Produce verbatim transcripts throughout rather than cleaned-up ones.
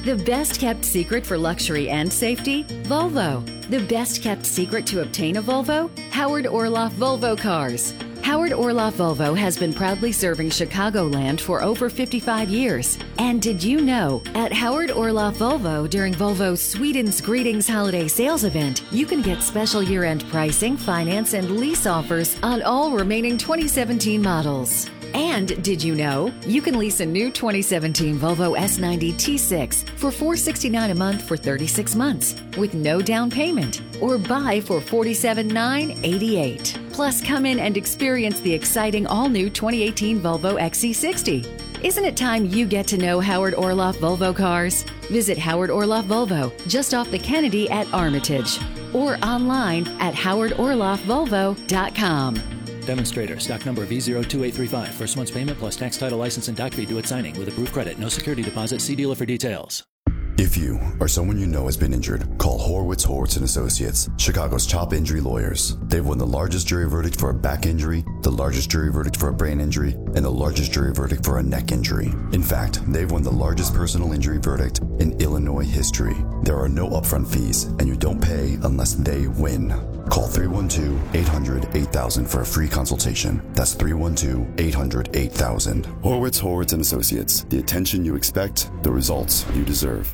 The best kept secret for luxury and safety? Volvo. The best kept secret to obtain a Volvo? Howard Orloff Volvo Cars. Howard Orloff Volvo has been proudly serving Chicagoland for over fifty-five years. And did you know, at Howard Orloff Volvo during Volvo's Sweden's Greetings Holiday Sales Event, you can get special year-end pricing, finance, and lease offers on all remaining twenty seventeen models. And did you know, you can lease a new twenty seventeen Volvo S ninety T six for four hundred sixty-nine dollars a month for thirty-six months with no down payment, or buy for forty-seven thousand nine hundred eighty-eight dollars. Plus, come in and experience the exciting all-new twenty eighteen Volvo X C sixty. Isn't it time you get to know Howard Orloff Volvo Cars? Visit Howard Orloff Volvo just off the Kennedy at Armitage, or online at howard orloff volvo dot com. Demonstrator, stock number V zero two eight three five. First month's payment plus tax, title, license, and doc fee due at signing with approved credit. No security deposit. See dealer for details. If you or someone you know has been injured, call Horowitz, Horowitz and Associates, Chicago's top injury lawyers. They've won the largest jury verdict for a back injury, the largest jury verdict for a brain injury, and the largest jury verdict for a neck injury. In fact, they've won the largest personal injury verdict in Illinois history. There are no upfront fees, and you don't pay unless they win. Call three one two, eight hundred, eight thousand for a free consultation. That's three one two, eight hundred, eight thousand. Horowitz, Horowitz and Associates. The attention you expect, the results you deserve.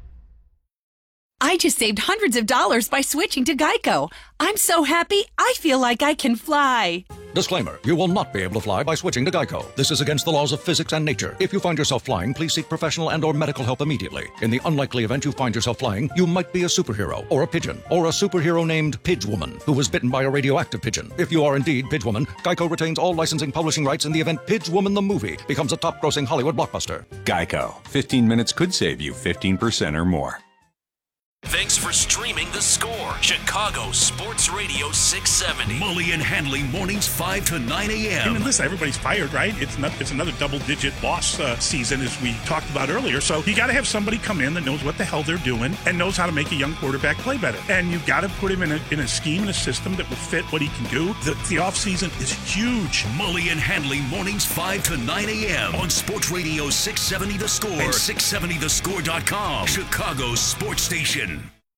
I just saved hundreds of dollars by switching to Geico. I'm so happy, I feel like I can fly. Disclaimer, you will not be able to fly by switching to Geico. This is against the laws of physics and nature. If you find yourself flying, please seek professional and or medical help immediately. In the unlikely event you find yourself flying, you might be a superhero, or a pigeon, or a superhero named Pidgewoman, who was bitten by a radioactive pigeon. If you are indeed Pidgewoman, Geico retains all licensing publishing rights in the event Pidgewoman the movie becomes a top-grossing Hollywood blockbuster. Geico. fifteen minutes could save you fifteen percent or more. Thanks for streaming The Score, Chicago Sports Radio six seventy. Mully and Hanley, mornings five to nine a.m. I mean, listen, everybody's fired, right? It's not, it's another double-digit loss uh, season, as we talked about earlier. So you got to have somebody come in that knows what the hell they're doing and knows how to make a young quarterback play better. And you got to put him in a, in a scheme and a system that will fit what he can do. The, the offseason is huge. Mully and Hanley, mornings five to nine a.m. on Sports Radio six seventy The Score and six seventy the score dot com, Chicago's sports station.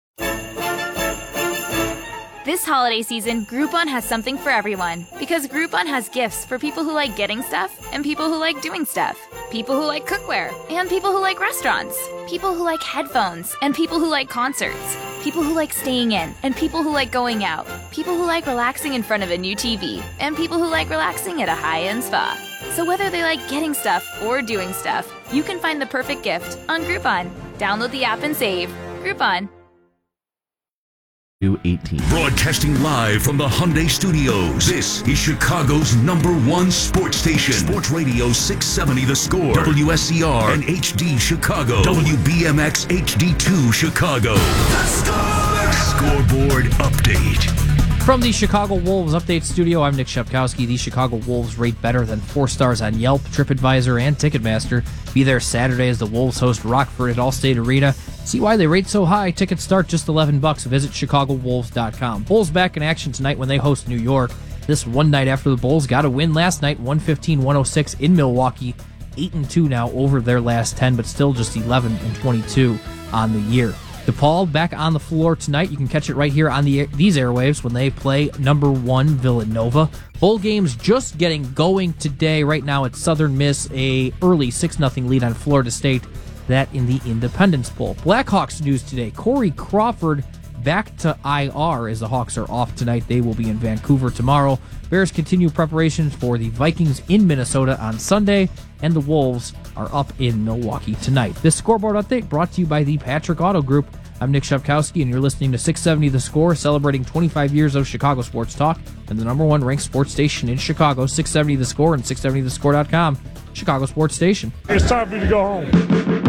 This holiday season, Groupon has something for everyone, because Groupon has gifts for people who like getting stuff and people who like doing stuff, people who like cookware and people who like restaurants, people who like headphones and people who like concerts, people who like staying in and people who like going out, people who like relaxing in front of a new T V, and people who like relaxing at a high-end spa. So whether they like getting stuff or doing stuff, you can find the perfect gift on Groupon. Download the app and save. Groupon. eighteen. Broadcasting live from the Hyundai Studios. This is Chicago's number one sports station. Sports Radio six seventy The Score. W S C R and H D Chicago. W B M X H D two Chicago. The Score! Scoreboard update. From the Chicago Wolves Update Studio, I'm Nick Shepkowski. The Chicago Wolves rate better than four stars on Yelp, TripAdvisor, and Ticketmaster. Be there Saturday as the Wolves host Rockford at Allstate Arena. See why they rate so high. Tickets start just eleven bucks. Visit chicago wolves dot com. Bulls back in action tonight when they host New York. This one night after the Bulls got a win last night, one fifteen to one oh six in Milwaukee. eight and two now over their last ten, but still just eleven and twenty-two on the year. DePaul back on the floor tonight. You can catch it right here on the these airwaves when they play number one Villanova. Bowl games just getting going today. Right now it's Southern Miss, a early six nothing lead on Florida State. That in the Independence Bowl. Blackhawks news today. Corey Crawford back to I R as the Hawks are off tonight. They will be in Vancouver tomorrow. Bears continue preparations for the Vikings in Minnesota on Sunday, and the Wolves are up in Milwaukee tonight. This scoreboard update brought to you by the Patrick Auto Group. I'm Nick Shepkowski, and you're listening to six seventy The Score, celebrating twenty-five years of Chicago sports talk, and the number one ranked sports station in Chicago, six seventy The Score and six seventy the score dot com, Chicago sports station. It's time for you to go home.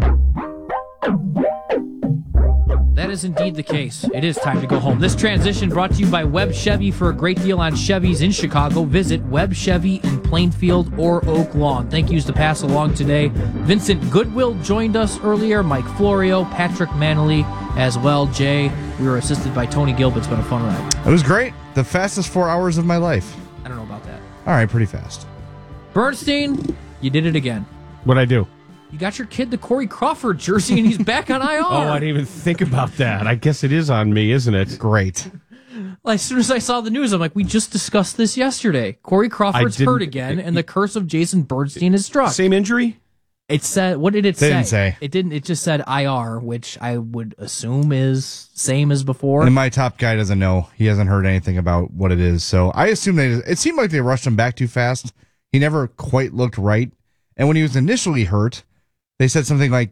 That is indeed the case. It is time to go home. This transition brought to you by Webb Chevy. For a great deal on Chevys in Chicago, visit Webb Chevy in Plainfield or Oak Lawn. Thank yous to pass along today. Vincent Goodwill joined us earlier, Mike Florio, Patrick Manley as well. Jay, we were assisted by Tony Gilbert. It's been a fun ride. It was great. The fastest four hours of my life. I don't know about that. All right, pretty fast. Bernstein, you did it again. What'd I do? You got your kid the Corey Crawford jersey, and he's back on I R. Oh, I didn't even think about that. I guess it is on me, isn't it? Great. Well, as soon as I saw the news, I'm like, we just discussed this yesterday. Corey Crawford's hurt again, and the curse of Jason Bernstein is struck. Same injury? It said, what did it They say? didn't say. It didn't. It just said I R, which I would assume is same as before. And my top guy doesn't know. He hasn't heard anything about what it is. So I assume they. It seemed like they rushed him back too fast. He never quite looked right. And when he was initially hurt, they said something like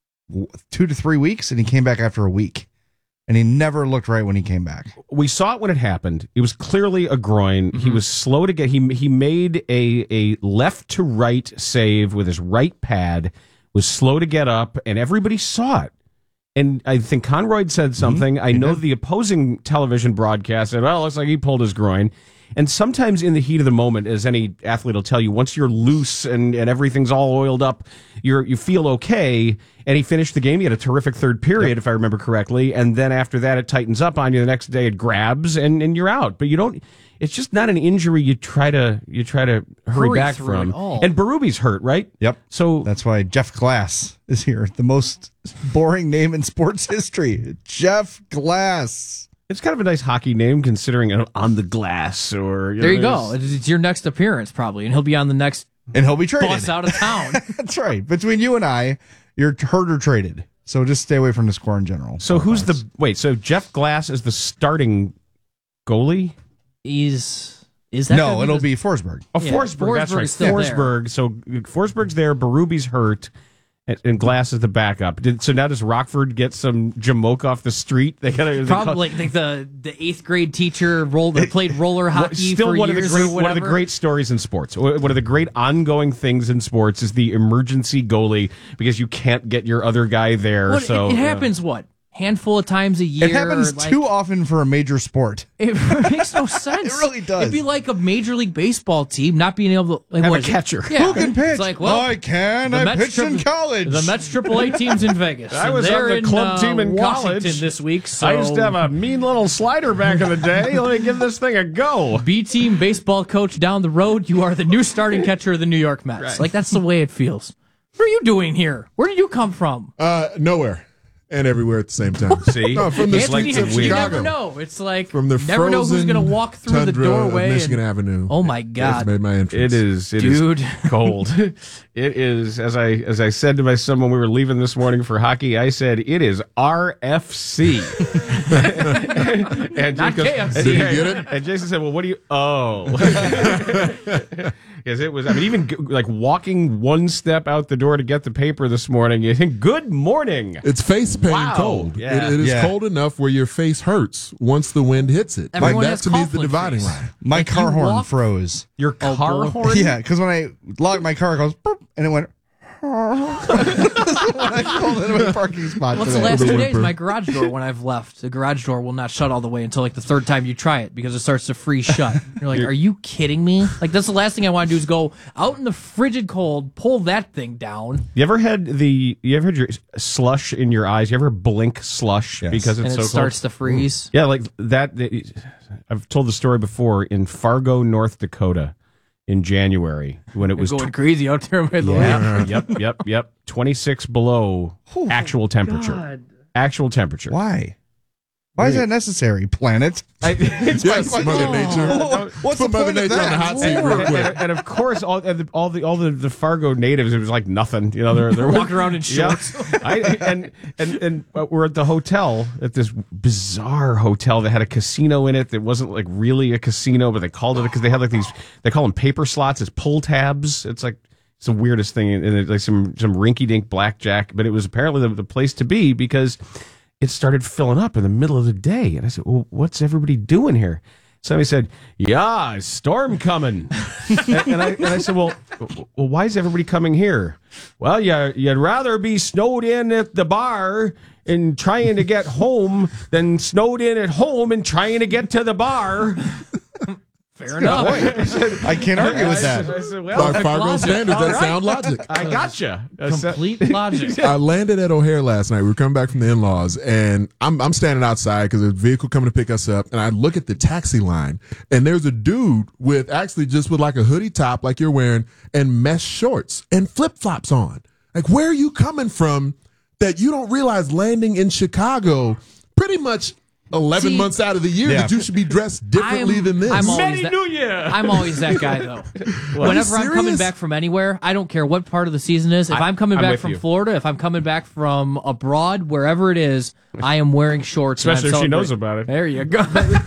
two to three weeks, and he came back after a week. And he never looked right when he came back. We saw it when it happened. It was clearly a groin. Mm-hmm. He was slow to get. He he made a a left to right save with his right pad. Was slow to get up, and everybody saw it. And I think Conroy said something. Mm-hmm. I know the opposing television broadcast said, "Well, it looks like he pulled his groin." And sometimes in the heat of the moment, as any athlete will tell you, once you're loose and, and everything's all oiled up, you're you feel okay. And he finished the game. He had a terrific third period, yep. if I remember correctly. And then after that, it tightens up on you. The next day, it grabs, and, and you're out. But you don't. It's just not an injury you try to you try to hurry, hurry back from. And Berube's hurt, right? Yep. So that's why Jeff Glass is here. The most boring name in sports history. Jeff Glass. It's kind of a nice hockey name, considering uh, on the glass. Or you there know, you go. It's your next appearance, probably, and he'll be on the next. And he'll be traded. Bus out of town. That's right. Between you and I, you're hurt or traded. So just stay away from the score in general. So who's the wait? So Jeff Glass is the starting goalie. He's is that no? It'll the, be Forsberg. Oh, yeah, Forsberg. That's right. Still Forsberg. There. So Forsberg's there. Berube's hurt. And Glass is the backup. Did, so now does Rockford get some Jamoke off the street? They gotta probably they like the the eighth grade teacher rolled played roller hockey. Still for one years of the great or one of the great stories in sports. One of the great ongoing things in sports is the emergency goalie because you can't get your other guy there. Well, so it, it happens uh, what handful of times a year. It happens like, too often for a major sport. It makes no sense. It really does. It'd be like a major league baseball team not being able to like, have what, a catcher. Yeah. Who can pitch? It's like, well, I can. I pitched in college. The Mets triple A team's in Vegas. I was on the in, club uh, team in Washington college this week. So I used to have a mean little slider back in the day. Let me give this thing a go. B team baseball coach down the road. You are the new starting catcher of the New York Mets. Right. Like that's the way it feels. What are you doing here? Where did you come from? Uh, nowhere. And everywhere at the same time. See, no, from the Anthony, streets of you Chicago. never know. It's like from the never know who's going to walk through the doorway. Of Michigan and, Avenue. Oh my God! Made my entrance. It is, it dude, is cold. It is as I as I said to my son when we were leaving this morning for hockey. I said it is R F C. and Not goes, K F C. And, Did you get it? And Jason said, "Well, what do you?" Oh. Because it was, I mean, even like walking one step out the door to get the paper this morning, you think, good morning. It's face pain wow. cold. Yeah. It, it is yeah. cold enough where your face hurts once the wind hits it. Everyone like that has to me is the conflict dividing face. line. My Like car you horn walk- froze. Your Oh, car boy. horn? Yeah, because when I locked my car, it goes, boop, and it went. I pulled into my parking spot. What's the today. last The two whimper. days? My garage door, when I've left, the garage door will not shut all the way until like the third time you try it because it starts to freeze shut. You're like, are you kidding me? Like that's the last thing I want to do is go out in the frigid cold, pull that thing down. You ever had the? You ever had your slush in your eyes? You ever blink slush Yes. because it's and so it starts cold? to freeze. Yeah, like that. I've told the story before in Fargo, North Dakota, in January when it was going crazy out there by the yeah, lake. yep, yep, yep. twenty-six below Oh, actual temperature. God. Actual temperature. Why? Why is that necessary, planet? I, it's Yes, like, Mother Nature. Oh, what's Put the Mother point of Nature on the that? hot seat real and, quick. and, and of course, all and the, all the all the, the Fargo natives, it was like nothing. You know, they're they're Walking around in shorts. Yeah. I, and and and uh, we're at the hotel at this bizarre hotel that had a casino in it that wasn't like really a casino, but they called it because they had like these. They call them paper slots. It's pull tabs. It's like it's the weirdest thing, and it's like some some rinky dink blackjack. But it was apparently the, the place to be because it started filling up in the middle of the day. And I said, well, what's everybody doing here? Somebody said, yeah, storm coming. and, and, I, and I said, well, well, why is everybody coming here? Well, you, you'd rather be snowed in at the bar and trying to get home than snowed in at home and trying to get to the bar. Fair enough. I, said, I can't argue with that. I said, well, By Fargo logic. standards, All that's right. sound logic. I gotcha. Complete logic. I landed at O'Hare last night. We were coming back from the in-laws, and I'm I'm standing outside because there's a vehicle coming to pick us up, and I look at the taxi line, and there's a dude with actually just with like a hoodie top like you're wearing and mesh shorts and flip-flops on. Like, where are you coming from that you don't realize landing in Chicago pretty much eleven See, months out of the year yeah. that you should be dressed differently I'm, than this? I'm always Many that, New Year. I'm always that guy, though. Whenever I'm coming back from anywhere, I don't care what part of the season is. If I- I'm coming I'm back with from you. Florida, if I'm coming back from abroad, wherever it is, I am wearing shorts. and Especially I'm if she knows celebrating. about it. There you go.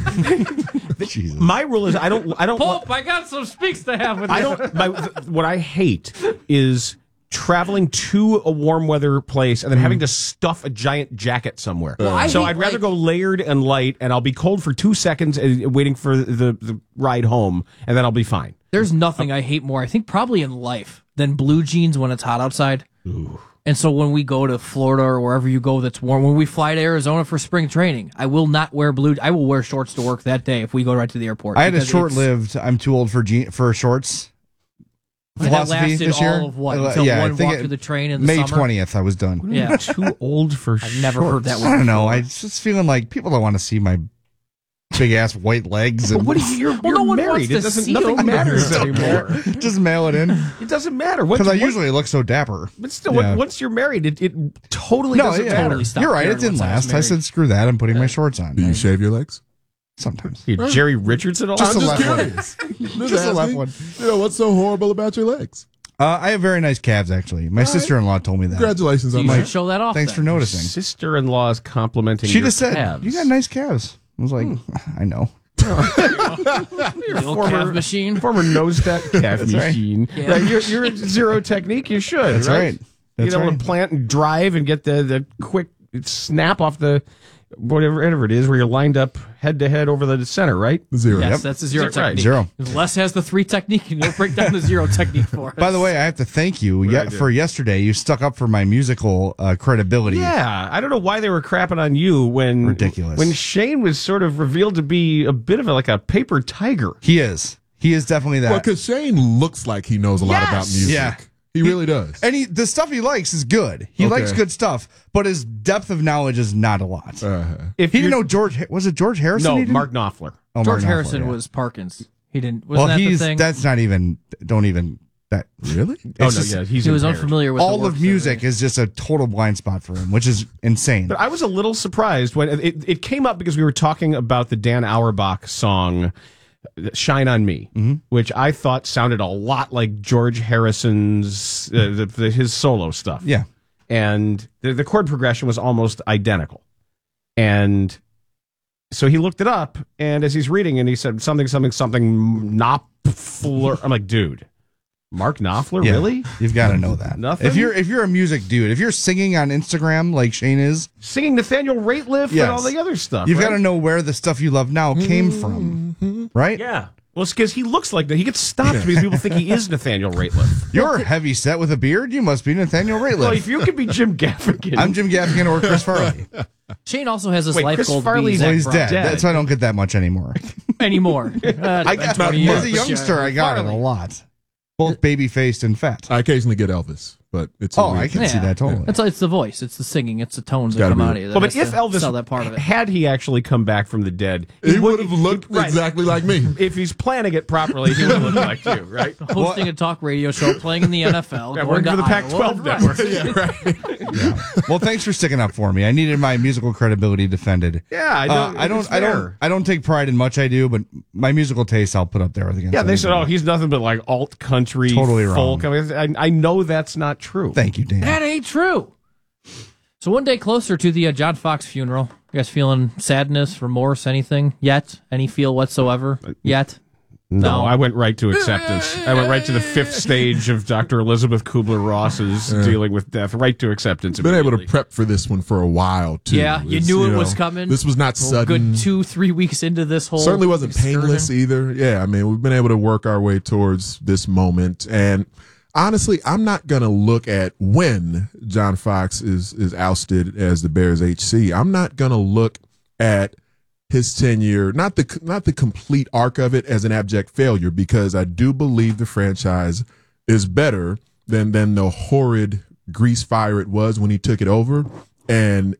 Jesus. My rule is I don't. I don't. Pope, I got some speaks to have with I you. don't. My, what I hate is traveling to a warm weather place and then having to stuff a giant jacket somewhere. Well, I so hate, I'd rather like- go layered and light, and I'll be cold for two seconds uh, waiting for the, the ride home, and then I'll be fine. There's nothing I hate more, I think probably in life, than blue jeans when it's hot outside. Ooh. And so when we go to Florida or wherever you go that's warm, when we fly to Arizona for spring training, I will not wear blue. I will wear shorts to work that day if we go right to the airport. I had a because it's- short-lived. I'm too old for je- for shorts. And that Philosophy lasted this year. all of what? Uh, Until yeah, I one think walk it- to the train in the May summer? twentieth. I was done. Yeah. Too old for I've never heard that I word. don't know. I just feeling like people don't want to see my big ass white legs. And What are you? You're, Well, you're no one married. wants It to doesn't. see Nothing them. matters anymore. just mail it in It doesn't matter. Once- because I once- usually look so dapper. But still, Yeah. once you're married, it, it totally No, doesn't yeah, matter. Totally stop you're right. caring It didn't once I was last. I married. said screw that. I'm putting my shorts on. Do you shave your legs? Sometimes. You Jerry Richardson all Just I'm the just left one. curious. Just, Just the left asking. one. You know, what's so horrible about your legs? Uh, I have very nice calves, actually. My sister-in-law told me that. Congratulations on You that. should show that off. Thanks then. for noticing. Sister-in-law is complimenting She your just said, calves. "You got nice calves." I was like, I know. The old calf machine. Former nose step calf That's right. machine. Yeah. Right, you're, you're at zero technique. You should. That's right. That's You're able right. to plant and drive and get the, the quick snap off the whatever, whatever it is where you're lined up head to head over the center, right? Zero. Yes, Yep. that's a zero Is that right? technique. Zero. Les has the three technique, and you'll break down the zero technique for us. By the way, I have to thank you What did I yet do? for yesterday. You stuck up for my musical uh, credibility. Yeah, I don't know why they were crapping on you when Ridiculous. when Shane was sort of revealed to be a bit of a, like a paper tiger. He is. He is definitely that. Well, because Shane looks like he knows a lot about Yes. music. Yeah. He really does. And he, the stuff he likes is good. He Okay. likes good stuff, but his depth of knowledge is not a lot. Uh-huh. If he didn't you're- know George. Was it George Harrison? No, he didn't- Mark Knopfler. Oh, George Mark Harrison Knopfler, yeah. was Parkins. He didn't. Wasn't Well, that he's the thing? that's not even. Don't even that Really? Oh no, It's just- yeah, he's he was impaired. unfamiliar with the all works of music is just a total blind spot for him, which is insane. But I was a little surprised when it, it came up because we were talking about the Dan Auerbach song "Shine on Me," Mm-hmm. which I thought sounded a lot like George Harrison's uh, the, the, his solo stuff. Yeah. and the, the chord progression was almost identical. And so he looked it up, and as he's reading, and he said something, something, something, Knopfler. I'm like, dude, Mark Knopfler, Yeah, really? You've got to know that. Nothing? If you're if you're a music dude, if you're singing on Instagram like Shane is, Singing Nathaniel Rateliff Yes. and all the other stuff. you've right? got to know where the stuff you love now came from, right? Yeah. Well, it's because he looks like that. He gets stopped because people think he is Nathaniel Rateliff. You're heavy set with a beard. You must be Nathaniel Rateliff. Well, if you could be Jim Gaffigan. I'm Jim Gaffigan or Chris Farley. Shane also has his Wait, life Chris goal to Farley's- be Well, Zach he's Brown. dead. Dead. That's why I don't get that much anymore. anymore. Uh, I got, twenty as a years. youngster, I got it a lot. Both baby faced and fat. I occasionally get Elvis, but it's a Oh, weird I can thing. see that totally. It's, it's the voice, it's the singing, it's the tones that gotta come be- out of you. that Well, but has if to Elvis sell that part of it. had he actually come back from the dead, He would have looked right. exactly like me. If he's planning it properly, he would look like you, right? hosting a talk radio show, playing in the N F L, Yeah, going working to for the Pac Iowa, twelve right. network. Yeah, right. Well, thanks for sticking up for me. I needed my musical credibility defended. Yeah, I Uh, know. I don't. It's I don't. fair. I don't take pride in much I do, but my musical taste I'll put up there against. Yeah, they said, anybody. "Oh, he's nothing but like alt country, Totally wrong. folk." I, mean, I, I know that's not true. Thank you, Dan. That ain't true. So one day closer to the uh, John Fox funeral, you guys feeling sadness, remorse, anything yet? Any feel whatsoever yet? No, No. I went right to acceptance. I went right to the fifth stage of Doctor Elizabeth Kubler-Ross's dealing with death, right to acceptance. Been able to immediately. prep for this one for a while too. Yeah, you It's, knew it know, was coming. This was not Well, sudden. Good two, three weeks into this whole Certainly wasn't excursion. painless either. Yeah, I mean, we've been able to work our way towards this moment. And honestly, I'm not going to look at when John Fox is, is ousted as the Bears H C. I'm not going to look at his tenure, not the not the complete arc of it as an abject failure, because I do believe the franchise is better than than the horrid grease fire it was when he took it over. And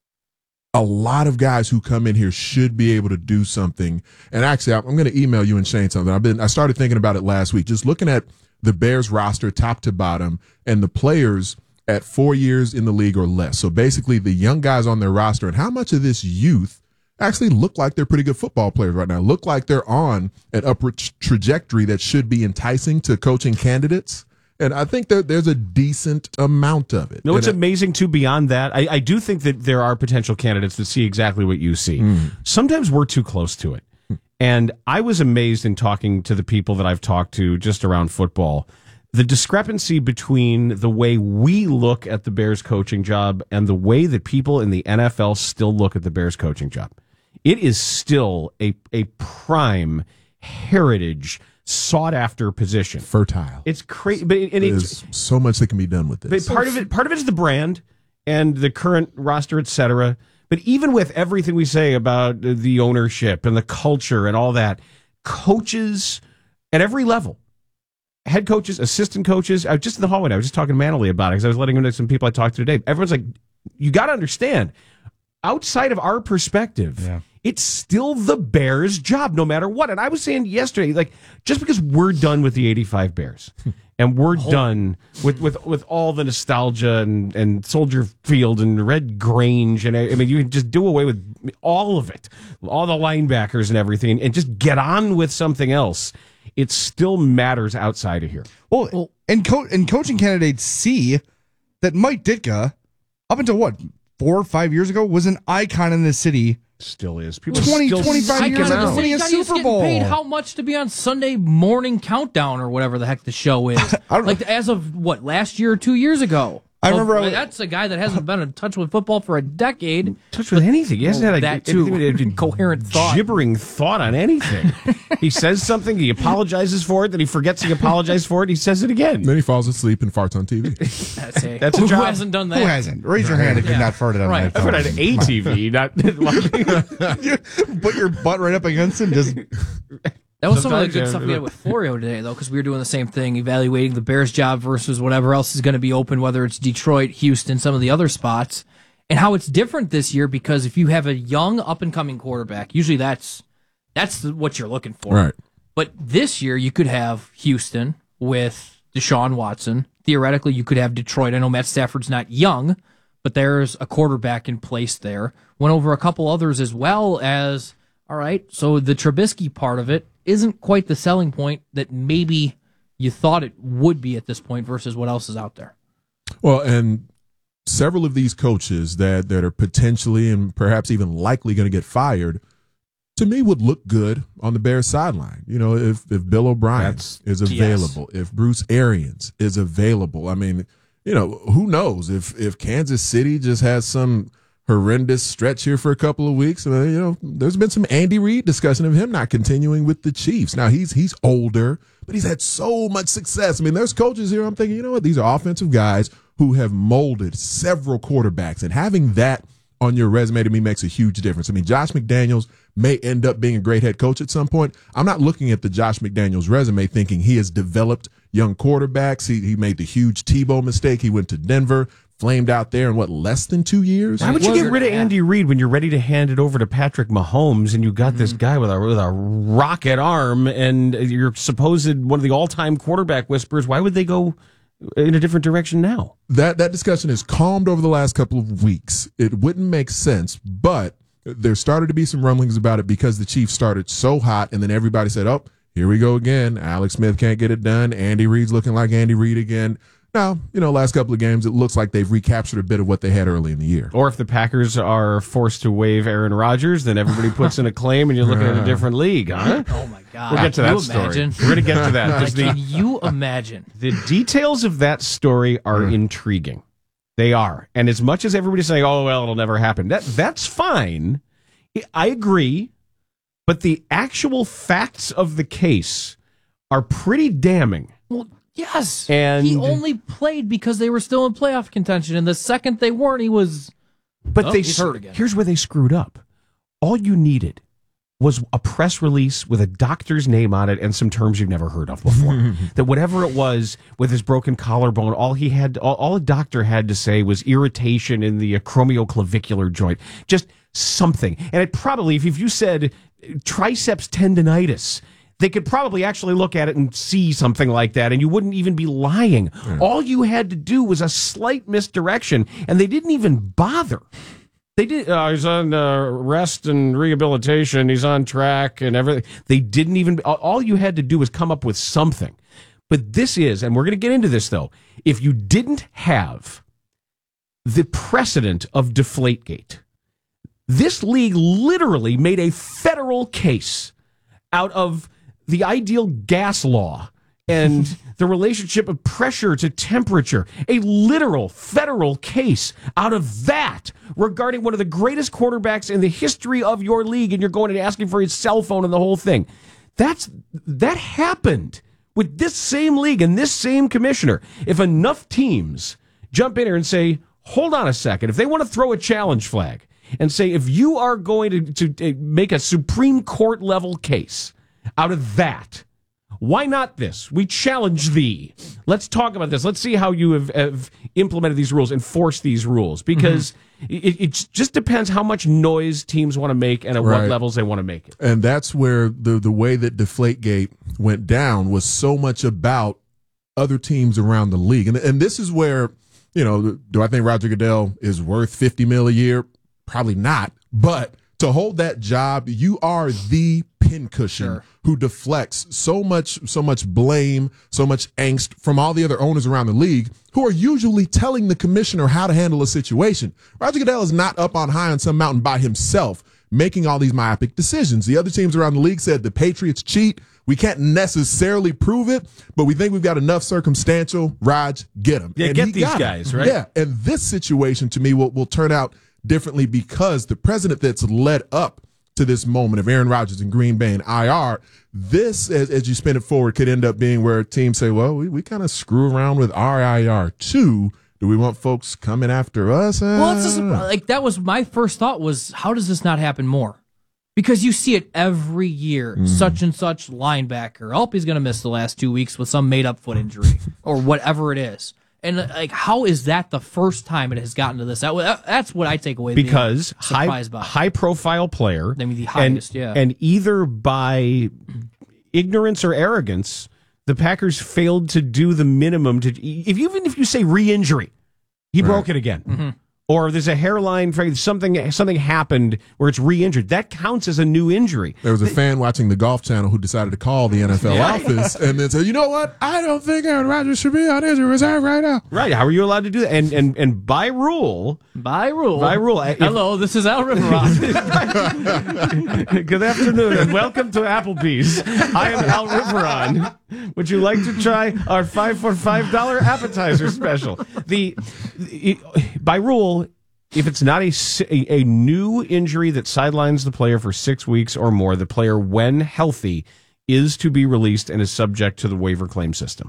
a lot of guys who come in here should be able to do something. And actually, I'm going to email you and Shane something. I've been I started thinking about it last week, just looking at the Bears roster top to bottom and the players at four years in the league or less. So basically the young guys on their roster and how much of this youth actually look like they're pretty good football players right now, look like they're on an upward tra- trajectory that should be enticing to coaching candidates. And I think that there's a decent amount of it. No, it's and amazing, too, beyond that. I, I do think that there are potential candidates that see exactly what you see. Mm. Sometimes we're too close to it. And I was amazed in talking to the people that I've talked to just around football, the discrepancy between the way we look at the Bears coaching job and the way that people in the N F L still look at the Bears coaching job. It is still a, a prime heritage sought after position. Fertile. It's crazy, but and it's There's so much that can be done with this. But part of it, part of it is the brand and the current roster, et cetera. But even with everything we say about the ownership and the culture and all that, coaches at every level, head coaches, assistant coaches, I was just in the hallway. I was just talking to Manley about it because I was letting him know some people I talked to today. Everyone's like, you got to understand, outside of our perspective, yeah. it's still the Bears' job, no matter what. And I was saying yesterday, like, just because we're done with the eighty-five Bears and we're oh. done with, with, with all the nostalgia and, and Soldier Field and Red Grange, and I, I mean, you can just do away with all of it, all the linebackers and everything, and just get on with something else. It still matters outside of here. Well, well and, co- and coaching candidates see that Mike Ditka, up until what, four or five years ago, was an icon in the city. Still is. People twenty, still twenty-five years ago, winning a Super Bowl. Paid how much to be on Sunday Morning Countdown or whatever the heck the show is? Like as of what, last year or two years ago? I remember well, that's a guy that hasn't been in touch with football for a decade. Touch with anything. He hasn't well, had a, that too. A, a, a coherent thought. Gibbering thought on anything. He says something, he apologizes for it, then he forgets he apologized for it, he says it again. Then he falls asleep and farts on T V. That's a, that's a who job. hasn't done that? Who hasn't? Raise your hand if yeah. you've not farted on right. my I've heard on a T V, not you put your butt right up against it and just That was some of the good stuff we had with Florio today, though, because we were doing the same thing, evaluating the Bears' job versus whatever else is going to be open, whether it's Detroit, Houston, some of the other spots, and how it's different this year because if you have a young, up-and-coming quarterback, usually that's that's what you're looking for. Right. But this year, you could have Houston with Deshaun Watson. Theoretically, you could have Detroit. I know Matt Stafford's not young, but there's a quarterback in place there. Went over a couple others as well as, all right, so the Trubisky part of it isn't quite the selling point that maybe you thought it would be at this point versus what else is out there. Well, and several of these coaches that, that are potentially and perhaps even likely going to get fired, to me, would look good on the Bears sideline. You know, if, if Bill O'Brien That's, is available, yes. if Bruce Arians is available. I mean, you know, who knows if, if Kansas City just has some horrendous stretch here for a couple of weeks. Uh, you know, there's been some Andy Reid discussion of him not continuing with the Chiefs. Now he's he's older, but he's had so much success. I mean, there's coaches here. I'm thinking, you know what? These are offensive guys who have molded several quarterbacks, and having that on your resume to me makes a huge difference. I mean, Josh McDaniels may end up being a great head coach at some point. I'm not looking at the Josh McDaniels resume thinking he has developed young quarterbacks. He he made the huge Tebow mistake. He went to Denver, flamed out there in what, less than two years? Why would you get rid of Andy Reid when you're ready to hand it over to Patrick Mahomes and you got mm-hmm. this guy with a with a rocket arm and you're supposed one of the all-time quarterback whisperers? Why would they go in a different direction now? That that discussion has calmed over the last couple of weeks. It wouldn't make sense, but there started to be some rumblings about it because the Chiefs started so hot and then everybody said, oh, here we go again. Alex Smith can't get it done. Andy Reid's looking like Andy Reid again. Now, you know, last couple of games, it looks like they've recaptured a bit of what they had early in the year. Or if the Packers are forced to waive Aaron Rodgers, then everybody puts in a claim and you're looking at a different league, huh? Oh, my God. We'll get to that story. Imagine? We're going to get to that. Can the, you imagine? The details of that story are mm. intriguing. They are. And as much as everybody's saying, oh, well, it'll never happen, that that's fine. I agree. But the actual facts of the case are pretty damning. Well, yes, and he only played because they were still in playoff contention, and the second they weren't, he was. But oh, they he's hurt again. Here's where they screwed up. All you needed was a press release with a doctor's name on it and some terms you've never heard of before. That whatever it was with his broken collarbone, all he had, all, all a doctor had to say was irritation in the acromioclavicular joint, just something. And it probably, if you said triceps tendonitis, they could probably actually look at it and see something like that, and you wouldn't even be lying. Mm. All you had to do was a slight misdirection, and they didn't even bother. They did. Uh, he's on uh, rest and rehabilitation. He's on track and everything. They didn't even. All you had to do was come up with something. But this is, and we're going to get into this though. If you didn't have the precedent of Deflategate, this league literally made a federal case out of the ideal gas law and the relationship of pressure to temperature, a literal federal case out of that regarding one of the greatest quarterbacks in the history of your league, and you're going and asking for his cell phone and the whole thing. That's that happened with this same league and this same commissioner. If enough teams jump in here and say, hold on a second, if they want to throw a challenge flag and say, if you are going to, to make a Supreme Court level case out of that, why not this? We challenge thee. Let's talk about this. Let's see how you have, have implemented these rules, enforced these rules, because mm-hmm. it, it just depends how much noise teams want to make and at right. what levels they want to make it. And that's where the, the way that Deflategate went down was so much about other teams around the league. And, and this is where, you know, do I think Roger Goodell is worth fifty mil a year? Probably not. But to hold that job, you are the pincushion sure. who deflects so much, so much blame, so much angst from all the other owners around the league who are usually telling the commissioner how to handle a situation. Roger Goodell is not up on high on some mountain by himself making all these myopic decisions. The other teams around the league said the Patriots cheat. We can't necessarily prove it, but we think we've got enough circumstantial. Raj, get them. Yeah, and get these guys, him. right? Yeah, and this situation to me will, will turn out differently because the president that's led up to this moment of Aaron Rodgers and Green Bay and I R, this, as, as you spin it forward, could end up being where teams say, well, we, we kind of screw around with our I R too. Do we want folks coming after us? Uh, well, it's just, like that was my first thought was, how does this not happen more? Because you see it every year. Mm. Such and such linebacker. Oh, he's going to miss the last two weeks with some made-up foot injury or whatever it is. And like, how is that the first time it has gotten to this? That, that's what I take away. Because high, by. high-profile player, I mean, the highest, and, yeah, and either by ignorance or arrogance, the Packers failed to do the minimum to. If you, even if you say re-injury, he right. broke it again. Mm-hmm. Or there's a hairline, something something happened where it's re-injured. That counts as a new injury. There was a fan watching the Golf Channel who decided to call the N F L yeah. office and then said, you know what? I don't think Aaron Rodgers should be on injury reserve right now. Right. How are you allowed to do that? And and and by rule. By rule. By rule. Hello, if, this is Al Riveron. Good afternoon and welcome to Applebee's. I am Al Riveron. Would you like to try our five for five dollar appetizer special? The, the by rule, if it's not a, a, a new injury that sidelines the player for six weeks or more, the player, when healthy, is to be released and is subject to the waiver claim system.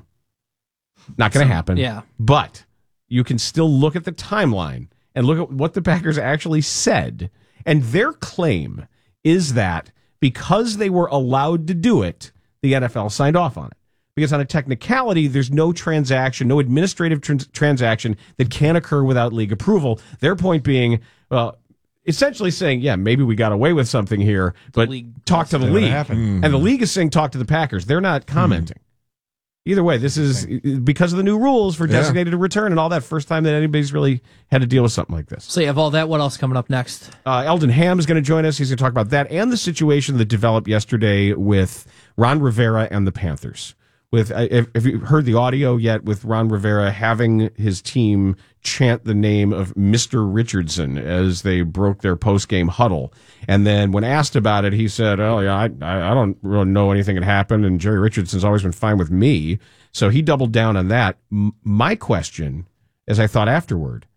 Not going to so, happen. Yeah. But you can still look at the timeline and look at what the Packers actually said. And their claim is that because they were allowed to do it, the N F L signed off on it. Because on a technicality, there's no transaction, no administrative trans- transaction that can occur without league approval. Their point being, well, essentially saying, yeah, maybe we got away with something here, but talk to the league. Mm. And the league is saying talk to the Packers. They're not commenting. Mm. Either way, this is because of the new rules for designated yeah. return and all that. First time that anybody's really had to deal with something like this. So you have all that. What else coming up next? Uh, Eldon Ham is going to join us. He's going to talk about that and the situation that developed yesterday with Ron Rivera and the Panthers. With, have you heard the audio yet with Ron Rivera having his team chant the name of Mister Richardson as they broke their post-game huddle? And then when asked about it, he said, oh, yeah, I, I don't really know anything had happened, and Jerry Richardson's always been fine with me. So he doubled down on that. M- my question, as I thought afterward,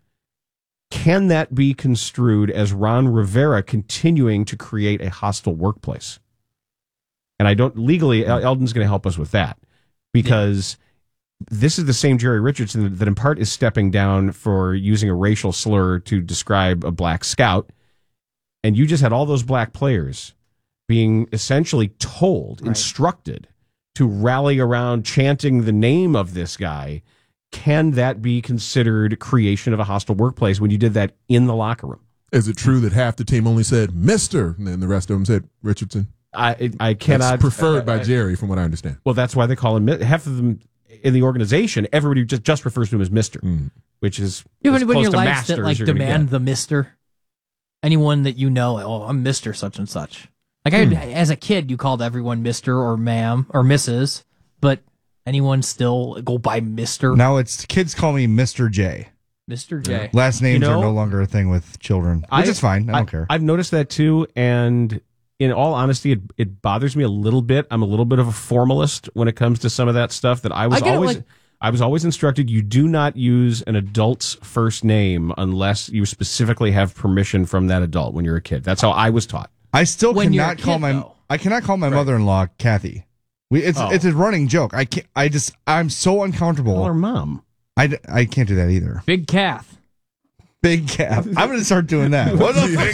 can that be construed as Ron Rivera continuing to create a hostile workplace? And I don't, legally, Eldon's going to help us with that. Because yeah. this is the same Jerry Richardson that in part is stepping down for using a racial slur to describe a black scout. And you just had all those black players being essentially told, right. instructed to rally around chanting the name of this guy. Can that be considered creation of a hostile workplace when you did that in the locker room? Is it true that half the team only said Mister and then the rest of them said Richardson? I I cannot. That's preferred by uh, Jerry, from what I understand. Well, that's why they call him. Half of them in the organization, everybody just, just refers to him as Mister, mm. which is you have as anybody close in to your life master that as like you're gonna demand get. the Mister? Anyone that you know? Oh, I'm Mister such and such. Like I, Hmm. as a kid, you called everyone Mister or Ma'am or Missus But anyone still go by Mister? Now it's kids call me Mister J. Mister J. Last names You know, are no longer a thing with children, which is fine. I don't care. I've noticed that too, and in all honesty, it, it bothers me a little bit. I'm a little bit of a formalist when it comes to some of that stuff. That I was I get it, always, like- I was always instructed: you do not use an adult's first name unless you specifically have permission from that adult when you're a kid. That's how I was taught. I still When you're a cannot call kid, my though. I cannot call my mother-in-law Kathy. We it's Oh. it's a running joke. I can't. I just I'm so uncomfortable. Call her mom. I, d- I can't do that either. Big Kath. Big Kath. I'm going to start doing that. What's up, Big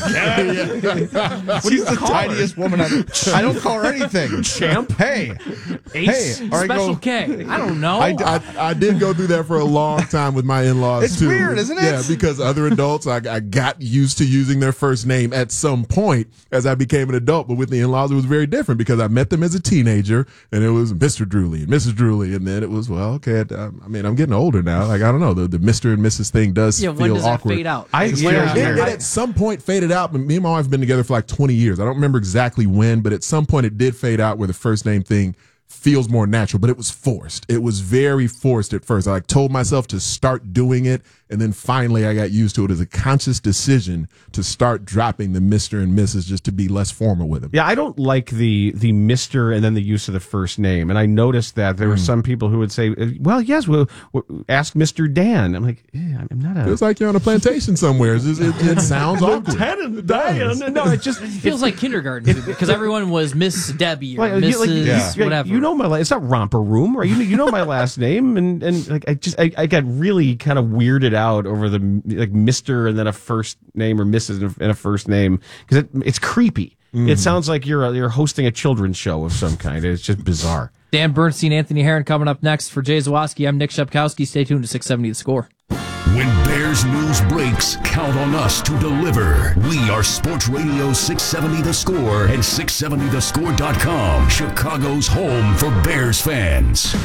Kath? What do you She's the call her? tiniest woman on. I don't call her anything. Champ. Hey, Ace. hey. Or I Special go, K. I don't know. I, I, I did go through that for a long time with my in-laws It's too. weird, isn't it? Yeah, because other adults, I, I got used to using their first name at some point as I became an adult. But with the in-laws, it was very different because I met them as a teenager, and it was Mister Drewley and Missus Drewley, and then it was well, okay. I, I mean, I'm getting older now. Like I don't know, the, the Mister and Missus thing does yeah, feel when does awkward. that fade out? I- It's yeah, weird. It, it at some point faded out, but me and my wife have been together for like twenty years. I don't remember exactly when, but at some point it did fade out where the first name thing feels more natural, but it was forced. It was very forced at first. I like told myself to start doing it, and then finally I got used to it as a conscious decision to start dropping the Mister and Missus just to be less formal with them. Yeah, I don't like the the Mister and then the use of the first name. And I noticed that there were some people who would say, "Well, yes, we'll, we'll ask Mister Dan." I'm like, eh, I'm not a. It's like you're on a plantation somewhere. It's just- it, it sounds awkward. Lieutenant Dan. No, it just It feels like kindergarten because everyone was Miss Debbie or Like, you- Missus like, you- Yeah. you- whatever. You know my. la- It's not Romper Room, right? You know, you know my last name, and and like I just I, I got really kind of weirded out over the like Mister and then a first name or Missus and a first name because it, it's creepy. It sounds like you're a, you're hosting a children's show of some kind. It's just bizarre. Dan Bernstein, Anthony Herron coming up next. For Jay Zawoski, I'm Nick Shepkowski. Stay tuned to six seventy The Score. When Bears news breaks, count on us to deliver. We are Sports Radio six seventy The Score and six seventy the score dot com, Chicago's home for Bears fans.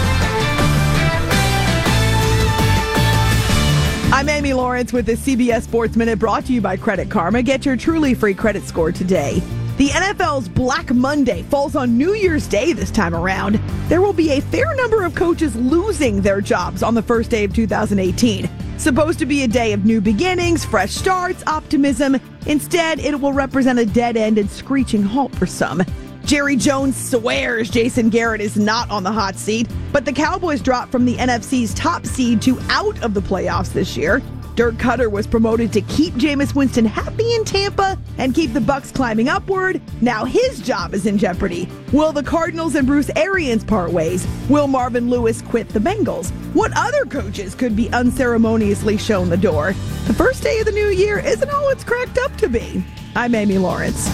I'm Amy Lawrence with the C B S Sports Minute brought to you by Credit Karma. Get your truly free credit score today. The N F L's Black Monday falls on New Year's Day this time around. There will be a fair number of coaches losing their jobs on the first day of two thousand eighteen. Supposed to be a day of new beginnings, fresh starts, optimism. Instead, it will represent a dead end and screeching halt for some. Jerry Jones swears Jason Garrett is not on the hot seat, but the Cowboys dropped from the N F C's top seed to out of the playoffs this year. Dirk Cutter was promoted to keep Jameis Winston happy in Tampa and keep the Bucs climbing upward. Now his job is in jeopardy. Will the Cardinals and Bruce Arians part ways? Will Marvin Lewis quit the Bengals? What other coaches could be unceremoniously shown the door? The first day of the new year isn't all it's cracked up to be. I'm Amy Lawrence.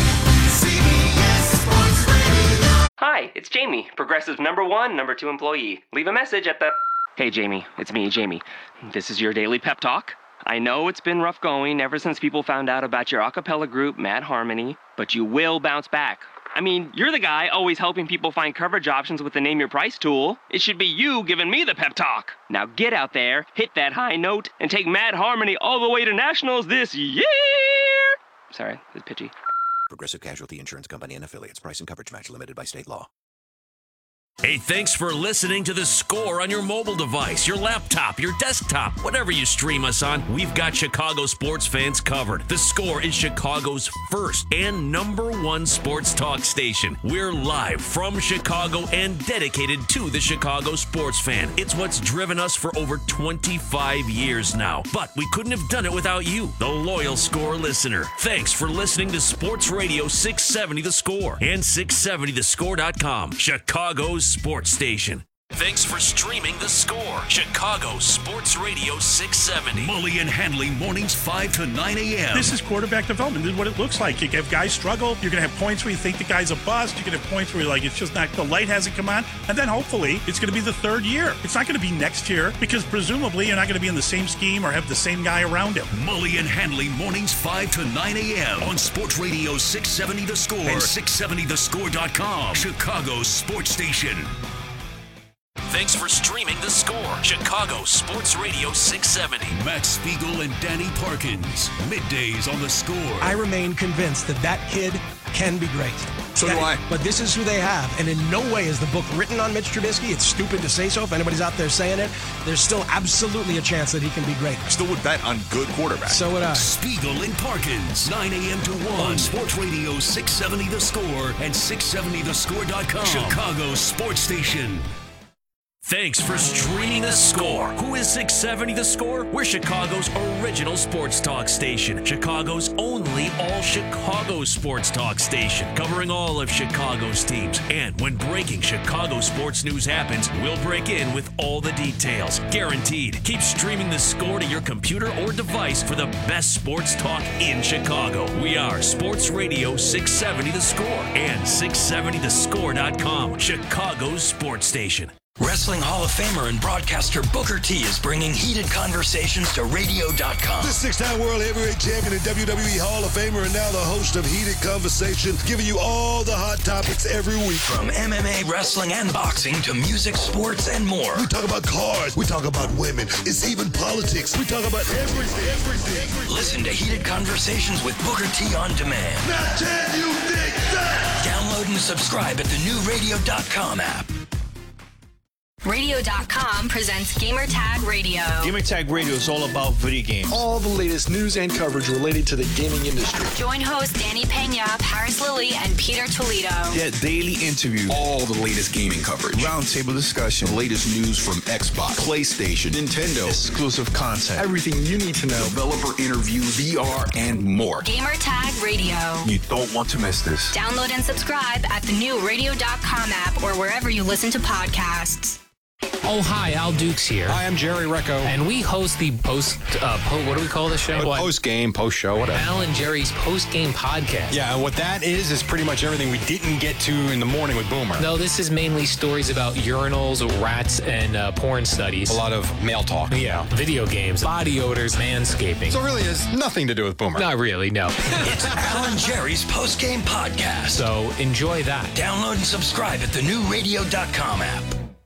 Hi, it's Jamie, Progressive number one, number two employee. Leave a message at the... Hey, Jamie, it's me, Jamie. This is your daily pep talk. I know it's been rough going ever since people found out about your a cappella group, Mad Harmony, but you will bounce back. I mean, you're the guy always helping people find coverage options with the Name Your Price tool. It should be you giving me the pep talk. Now get out there, hit that high note, and take Mad Harmony all the way to nationals this year! Sorry, it's pitchy. Progressive Casualty Insurance Company and Affiliates. Price and coverage match limited by state law. Hey, thanks for listening to The Score on your mobile device, your laptop, your desktop, whatever you stream us on. We've got Chicago sports fans covered. The Score is Chicago's first and number one sports talk station. We're live from Chicago and dedicated to the Chicago sports fan. It's what's driven us for over twenty-five years now. But we couldn't have done it without you, the loyal Score listener. Thanks for listening to Sports Radio six seventy The Score and six seventy the score dot com, Chicago's sports station. Thanks for streaming The Score, Chicago Sports Radio six seventy. Mully and Hanley mornings five to nine a.m. This is quarterback development. This is what it looks like. You have guys struggle. You're going to have points where you think the guy's a bust. You're going to have points where you're like, it's just not, the light hasn't come on. And then hopefully it's going to be the third year. It's not going to be next year because presumably you're not going to be in the same scheme or have the same guy around him. Mully and Hanley mornings five to nine a.m. on Sports Radio six seventy The Score and six seventy the score dot com, Chicago's sports station. Thanks for streaming The Score, Chicago Sports Radio six seventy. Matt Spiegel and Danny Parkins, middays on The Score. I remain convinced that that kid can be great. So that, do I. But this is who they have, and in no way is the book written on Mitch Trubisky. It's stupid to say so. If anybody's out there saying it, there's still absolutely a chance that he can be great. I still would bet on good quarterback. So would I. Spiegel and Parkins, nine a.m. to one on Sports Radio six seventy The Score and six seventy the score dot com, Chicago's sports station. Thanks for streaming The Score. Who is six seventy The Score? We're Chicago's original sports talk station. Chicago's only all-Chicago sports talk station. Covering all of Chicago's teams. And when breaking Chicago sports news happens, we'll break in with all the details. Guaranteed. Keep streaming The Score to your computer or device for the best sports talk in Chicago. We are Sports Radio six seventy The Score and six seventy the score dot com, Chicago's sports station. Wrestling Hall of Famer and broadcaster Booker T is bringing heated conversations to radio dot com. The six-time World Heavyweight Champion and W W E Hall of Famer and now the host of Heated Conversations, giving you all the hot topics every week. From M M A, wrestling, and boxing to music, sports, and more. We talk about cars. We talk about women. It's even politics. We talk about everything, everything. everything. Listen to Heated Conversations with Booker T on demand. Now can you think that? Download and subscribe at the new radio dot com app. radio dot com presents Gamertag Radio. Gamertag Radio is all about video games. All the latest news and coverage related to the gaming industry. Join hosts Danny Pena, Paris Lilly, and Peter Toledo. Get daily interviews. All the latest gaming coverage. Roundtable discussion. The latest news from Xbox, PlayStation, Nintendo. Exclusive content. Everything you need to know. Developer interviews, V R, and more. Gamertag Radio. You don't want to miss this. Download and subscribe at the new radio dot com app or wherever you listen to podcasts. Oh, hi, Al Dukes here. Hi, I'm Jerry Recco. And we host the post, uh, po- what do we call the show? What? Post game, post show, whatever. Al and Jerry's post game podcast. Yeah, and what that is, is pretty much everything we didn't get to in the morning with Boomer. No, this is mainly stories about urinals, rats, and uh, porn studies. A lot of male talk. Yeah, video games, body odors, manscaping. So it really has nothing to do with Boomer. Not really, no. It's Al and Jerry's post game podcast. So enjoy that. Download and subscribe at the new radio dot com app.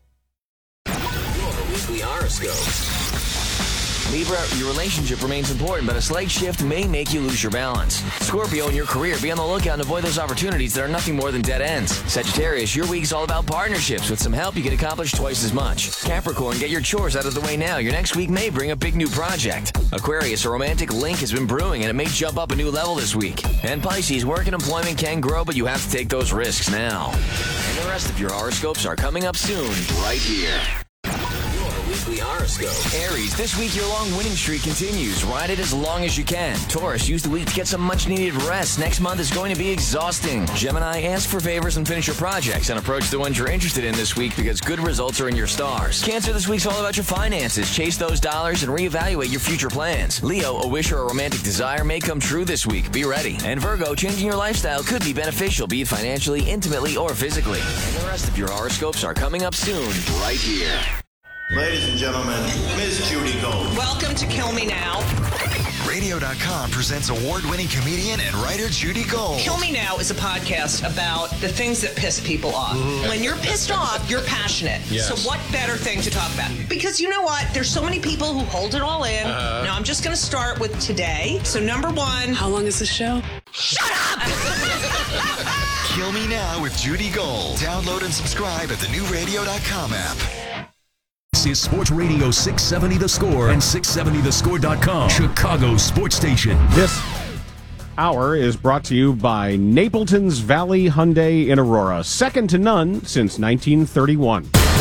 Weekly horoscope. Libra, your relationship remains important, but a slight shift may make you lose your balance. Scorpio, in your career, be on the lookout and avoid those opportunities that are nothing more than dead ends. Sagittarius, your week's all about partnerships. With some help, you can accomplish twice as much. Capricorn, get your chores out of the way now. Your next week may bring a big new project. Aquarius, a romantic link has been brewing, and it may jump up a new level this week. And Pisces, work and employment can grow, but you have to take those risks now. And the rest of your horoscopes are coming up soon, right here. Weekly horoscope. Aries, this week your long winning streak continues. Ride it as long as you can. Taurus, use the week to get some much needed rest. Next month is going to be exhausting. Gemini, ask for favors and finish your projects and approach the ones you're interested in this week because good results are in your stars. Cancer, this week's all about your finances. Chase those dollars and reevaluate your future plans. Leo, a wish or a romantic desire may come true this week. Be ready. And Virgo, changing your lifestyle could be beneficial, be it financially, intimately, or physically. And the rest of your horoscopes are coming up soon, right here. Ladies and gentlemen, Miz Judy Gold. Welcome to Kill Me Now. radio dot com presents award-winning comedian and writer Judy Gold. Kill Me Now is a podcast about the things that piss people off. Mm-hmm. When you're pissed off, you're passionate. Yes. So what better thing to talk about? Because you know what? There's so many people who hold it all in. Uh-huh. Now I'm just going to start with today. So number one. How long is the show? Shut up! Kill Me Now with Judy Gold. Download and subscribe at the new radio dot com app. This is Sports Radio six seventy The Score and six seventy the score dot com, Chicago's sports station. This hour is brought to you by Napleton's Valley Hyundai in Aurora, second to none since nineteen thirty-one.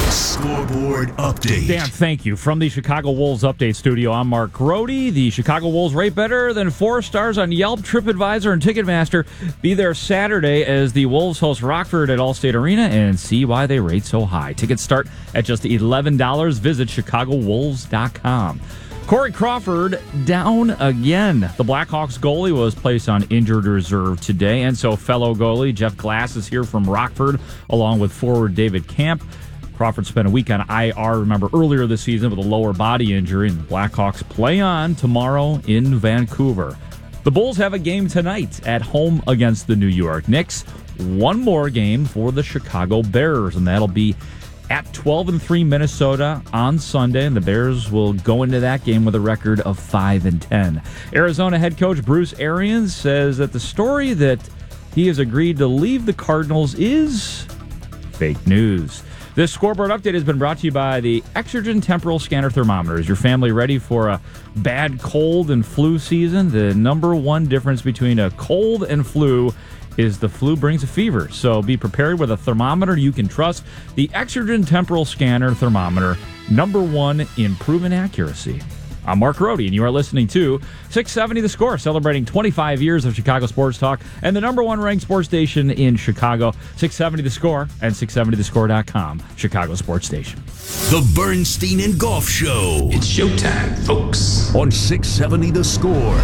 Scoreboard update. Dan, thank you. From the Chicago Wolves Update Studio, I'm Mark Grody. The Chicago Wolves rate better than four stars on Yelp, TripAdvisor, and Ticketmaster. Be there Saturday as the Wolves host Rockford at Allstate Arena and see why they rate so high. Tickets start at just eleven dollars. Visit chicago wolves dot com. Corey Crawford down again. The Blackhawks goalie was placed on injured reserve today, and so fellow goalie Jeff Glass is here from Rockford, along with forward David Camp. Crawford spent a week on I R, remember, earlier this season with a lower body injury, and the Blackhawks play on tomorrow in Vancouver. The Bulls have a game tonight at home against the New York Knicks. One more game for the Chicago Bears, and that'll be at twelve and three Minnesota on Sunday, and the Bears will go into that game with a record of five and ten. Arizona head coach Bruce Arians says that the story that he has agreed to leave the Cardinals is fake news. This scoreboard update has been brought to you by the Exergen Temporal Scanner Thermometer. Is your family ready for a bad cold and flu season? The number one difference between a cold and flu is the flu brings a fever. So be prepared with a thermometer you can trust. The Exergen Temporal Scanner Thermometer, number one in proven accuracy. I'm Mark Grody, and you are listening to six seventy The Score, celebrating twenty-five years of Chicago sports talk and the number one ranked sports station in Chicago. six seventy The Score and six seventy the score dot com, Chicago sports station. The Bernstein and Golf Show. It's showtime, folks. On six seventy The Score.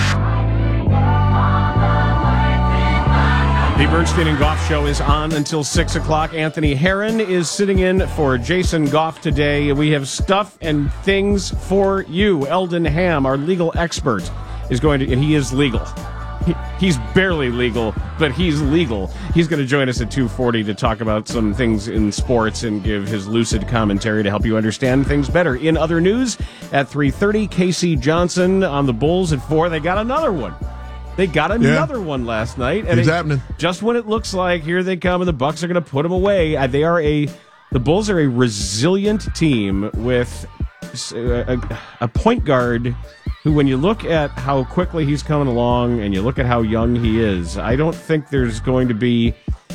The Bernstein and Goff Show is on until six o'clock. Anthony Herron is sitting in for Jason Goff today. We have stuff and things for you. Eldon Ham, our legal expert, is going to, and he is legal. He, he's barely legal, but he's legal. He's going to join us at two forty to talk about some things in sports and give his lucid commentary to help you understand things better. In other news, at three thirty, Casey Johnson on the Bulls. At four, they got another one. They got another yeah. one last night. And it's it, happening. Just when it looks like here they come and the Bucks are going to put them away. Uh, they are a, the Bulls are a resilient team with a, a, a point guard who, when you look at how quickly he's coming along and you look at how young he is, I don't think there's going to be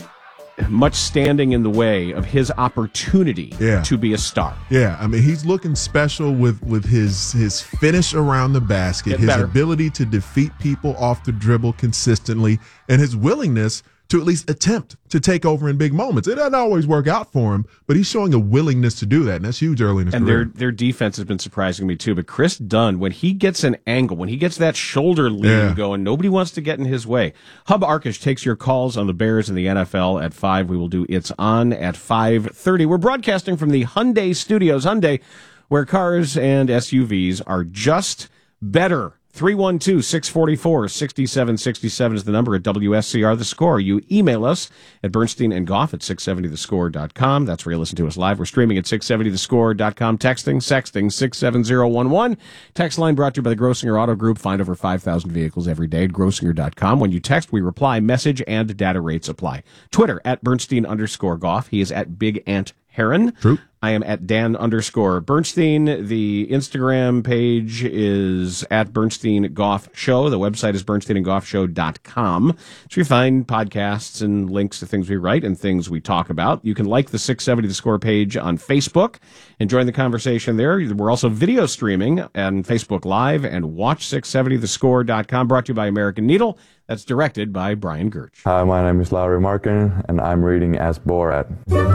much standing in the way of his opportunity yeah. to be a star. Yeah, I mean, he's looking special with, with his his finish around the basket, Get his better. ability to defeat people off the dribble consistently, and his willingness to at least attempt to take over in big moments. It doesn't always work out for him, but he's showing a willingness to do that, and that's huge early in his and career. And their, their defense has been surprising me, too. But Chris Dunn, when he gets an angle, when he gets that shoulder lean yeah. going, nobody wants to get in his way. Hub Arkush takes your calls on the Bears and the N F L at five. We will do It's On at five thirty. We're broadcasting from the Hyundai Studios. Hyundai, where cars and S U Vs are just better. three one two, six four four, six seven six seven is the number at W S C R The Score. You email us at Bernstein and Goff at six seventy the score dot com. That's where you listen to us live. We're streaming at six seventy the score dot com. Texting, sexting, six seven zero one one. Text line brought to you by the Grossinger Auto Group. Find over five thousand vehicles every day at grossinger dot com. When you text, we reply. Message and data rates apply. Twitter at Bernstein underscore Goff. He is at Big Ant Heron. True. I am at Dan underscore Bernstein. The Instagram page is at Bernstein Goff Show. The website is bernstein and goff show dot com. So you find podcasts and links to things we write and things we talk about. You can like the six seventy The Score page on Facebook and join the conversation there. We're also video streaming on Facebook Live and watch six seventy the score dot com. Brought to you by American Needle. That's directed by Brian Gertsch. Hi, my name is Lauri Markkanen, and I'm reading as Borat.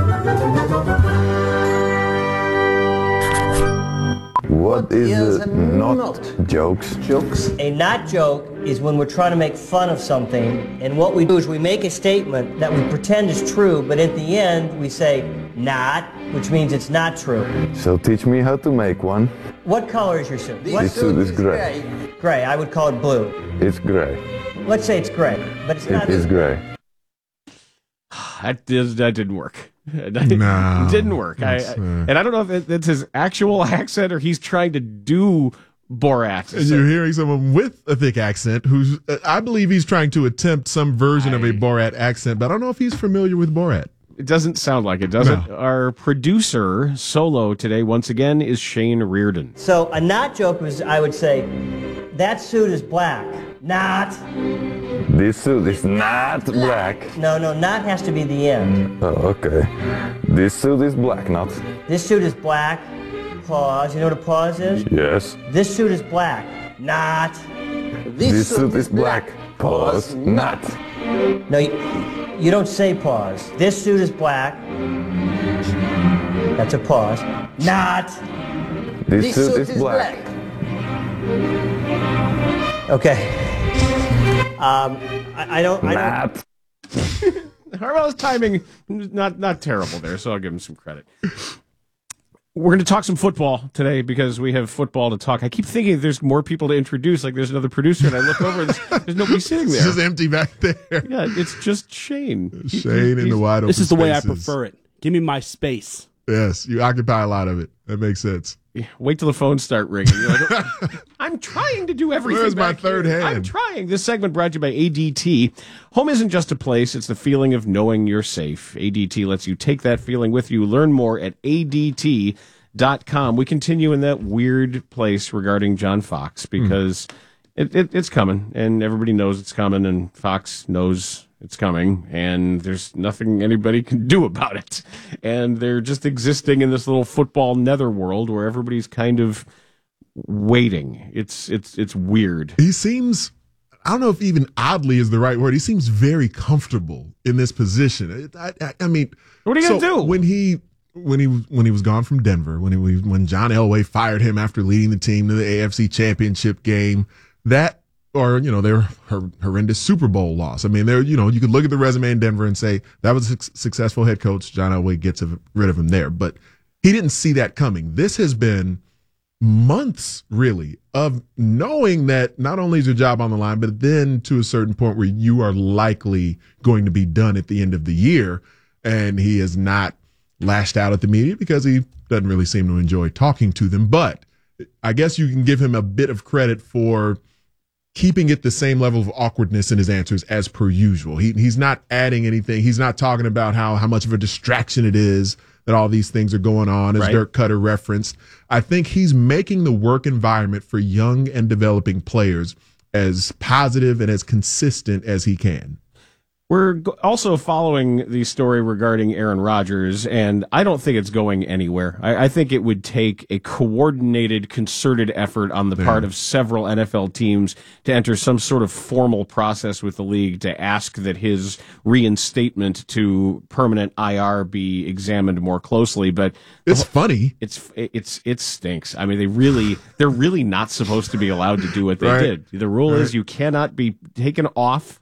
What is, is it not, not jokes? Jokes. A not joke is when we're trying to make fun of something, and what we do is we make a statement that we pretend is true, but at the end we say not, which means it's not true. So teach me how to make one. What color is your suit? This suit is gray. gray. Gray. I would call it blue. It's gray. Let's say it's gray, but it's not. It is gray. That, did, that didn't work. That no, didn't work. I, uh... And I don't know if it, it's his actual accent or he's trying to do Borat. And you're hearing someone with a thick accent who's, uh, I believe he's trying to attempt some version I... of a Borat accent, but I don't know if he's familiar with Borat. It doesn't sound like it, does no. it? Our producer solo today, once again, is Shane Reardon. So a not joke was, I would say, that suit is black. Not. This suit is not black. No, no, not has to be the end. Oh, okay. This suit is black, not. This suit is black. Pause. You know what a pause is? Yes. This suit is black. Not. This, this suit is black. Pause. Not. No, you, you don't say pause. This suit is black. That's a pause. Not. This, this suit, suit is, is black. black. Okay. Um, I, I don't. I Not. Don't... Harbaug's timing not not terrible there, so I'll give him some credit. We're going to talk some football today because we have football to talk. I keep thinking there's more people to introduce, like there's another producer, and I look over and there's, there's nobody sitting there. It's just empty back there. Yeah, it's just Shane. Shane in the wide open This is the way I spaces. prefer it. Give me my space. Yes, you occupy a lot of it. That makes sense. Yeah, wait till the phones start ringing. You're like, I'm trying to do everything. Where's my back third here. hand? I'm trying. This segment brought to you by A D T. Home isn't just a place, it's the feeling of knowing you're safe. A D T lets you take that feeling with you. Learn more at A D T dot com. We continue in that weird place regarding John Fox because mm. it, it, it's coming, and everybody knows it's coming, and Fox knows it's coming, and there's nothing anybody can do about it. And they're just existing in this little football netherworld where everybody's kind of waiting. It's it's it's weird. He seems, I don't know if even oddly is the right word. He seems very comfortable in this position. I, I, I mean, what are you so gonna do when he when he when he was gone from Denver? When he when John Elway fired him after leading the team to the A F C Championship game, that. Or, you know, their horrendous Super Bowl loss. I mean, there, you know, you could look at the resume in Denver and say that was a successful head coach. John Elway gets rid of him there. But he didn't see that coming. This has been months, really, of knowing that not only is your job on the line, but then to a certain point where you are likely going to be done at the end of the year. And he has not lashed out at the media because he doesn't really seem to enjoy talking to them. But I guess you can give him a bit of credit for keeping it the same level of awkwardness in his answers as per usual. He he's not adding anything. He's not talking about how, how much of a distraction it is that all these things are going on, as right. Dirk Cutter referenced. I think he's making the work environment for young and developing players as positive and as consistent as he can. We're also following the story regarding Aaron Rodgers, and I don't think it's going anywhere. I, I think it would take a coordinated, concerted effort on the yeah. part of several N F L teams to enter some sort of formal process with the league to ask that his reinstatement to permanent I R be examined more closely. But it's funny. It's it's it stinks. I mean, they really they're really not supposed to be allowed to do what they right. did. The rule right. is you cannot be taken off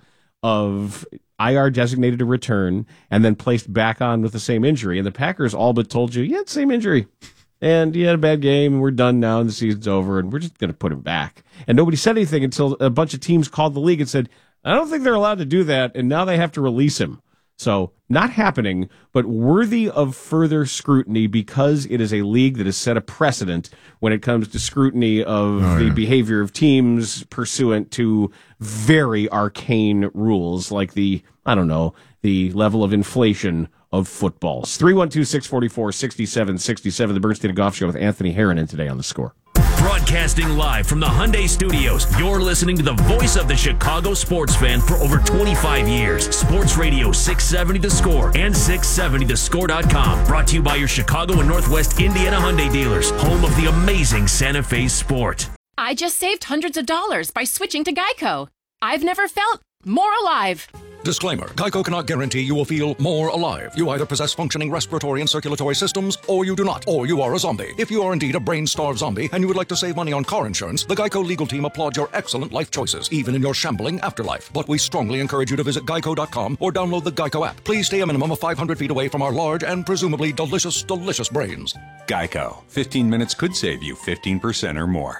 of I R designated to return and then placed back on with the same injury. And the Packers all but told you, yeah, same injury. And you had a bad game, and we're done now, and the season's over, and we're just going to put him back. And nobody said anything until a bunch of teams called the league and said, I don't think they're allowed to do that, and now they have to release him. So, not happening, but worthy of further scrutiny because it is a league that has set a precedent when it comes to scrutiny of oh, the yeah. behavior of teams pursuant to very arcane rules like the, I don't know, the level of inflation of footballs. three one two, six four four, six seven six seven, the Bernstein Golf Show with Anthony Herron today on The Score. Broadcasting live from the Hyundai Studios, you're listening to the voice of the Chicago sports fan for over twenty-five years. Sports Radio six seventy The Score and six seventy the score dot com. Brought to you by your Chicago and Northwest Indiana Hyundai dealers, home of the amazing Santa Fe Sport. I just saved hundreds of dollars by switching to Geico. I've never felt more alive. Disclaimer. Geico cannot guarantee you will feel more alive. You either possess functioning respiratory and circulatory systems, or you do not, or you are a zombie. If you are indeed a brain-starved zombie and you would like to save money on car insurance, the Geico legal team applauds your excellent life choices, even in your shambling afterlife. But we strongly encourage you to visit geico dot com or download the Geico app. Please stay a minimum of five hundred feet away from our large and presumably delicious, delicious brains. Geico. fifteen minutes could save you fifteen percent or more.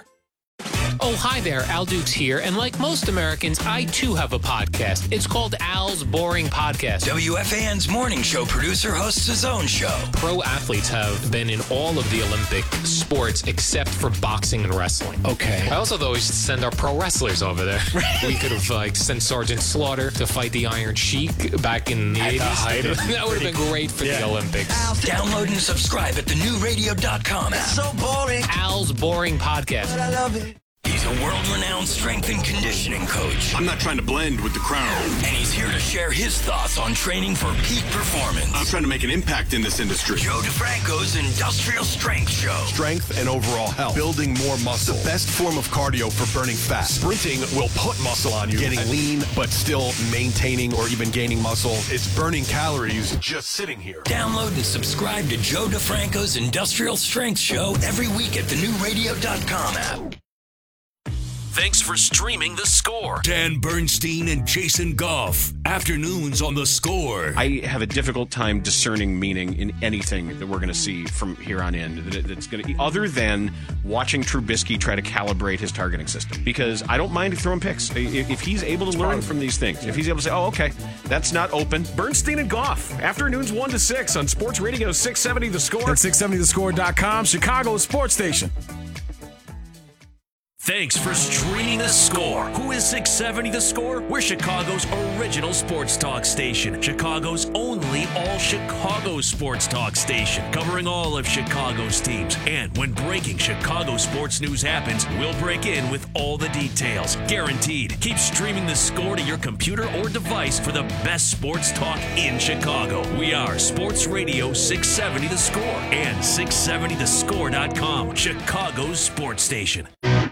Oh, hi there, Al Dukes here, and like most Americans, I too have a podcast. It's called Al's Boring Podcast. W F A N's morning show producer hosts his own show. Pro athletes have been in all of the Olympic sports except for boxing and wrestling. Okay. I also, though, we should send our pro wrestlers over there. We could have like sent Sergeant Slaughter to fight the Iron Sheik back in the At eighties. the height of that would have been great for yeah. the Olympics. Download and subscribe at the new radio dot com app. It's so boring. Al's Boring Podcast. But I love it. He's a world-renowned strength and conditioning coach. I'm not trying to blend with the crowd. And he's here to share his thoughts on training for peak performance. I'm trying to make an impact in this industry. Joe DeFranco's Industrial Strength Show. Strength and overall health. Building more muscle. The best form of cardio for burning fat. Sprinting will put muscle on you. Getting lean, but still maintaining or even gaining muscle. It's burning calories just sitting here. Download and subscribe to Joe DeFranco's Industrial Strength Show every week at the new radio dot com app. Thanks for streaming The Score. Dan Bernstein and Jason Goff. Afternoons on The Score. I have a difficult time discerning meaning in anything that we're going to see from here on in. That it's going to, other than watching Trubisky try to calibrate his targeting system, because I don't mind throwing picks if he's able to learn from these things. If he's able to say, "Oh, okay, that's not open." Bernstein and Goff. Afternoons one to six on Sports Radio six seventy The Score and six seventy the score dot com, Chicago's sports station. Thanks for streaming The Score. Who is six seventy The Score? We're Chicago's original sports talk station. Chicago's only all-Chicago sports talk station. Covering all of Chicago's teams. And when breaking Chicago sports news happens, we'll break in with all the details. Guaranteed. Keep streaming The Score to your computer or device for the best sports talk in Chicago. We are Sports Radio six seventy The Score and six seventy the score dot com. Chicago's sports station.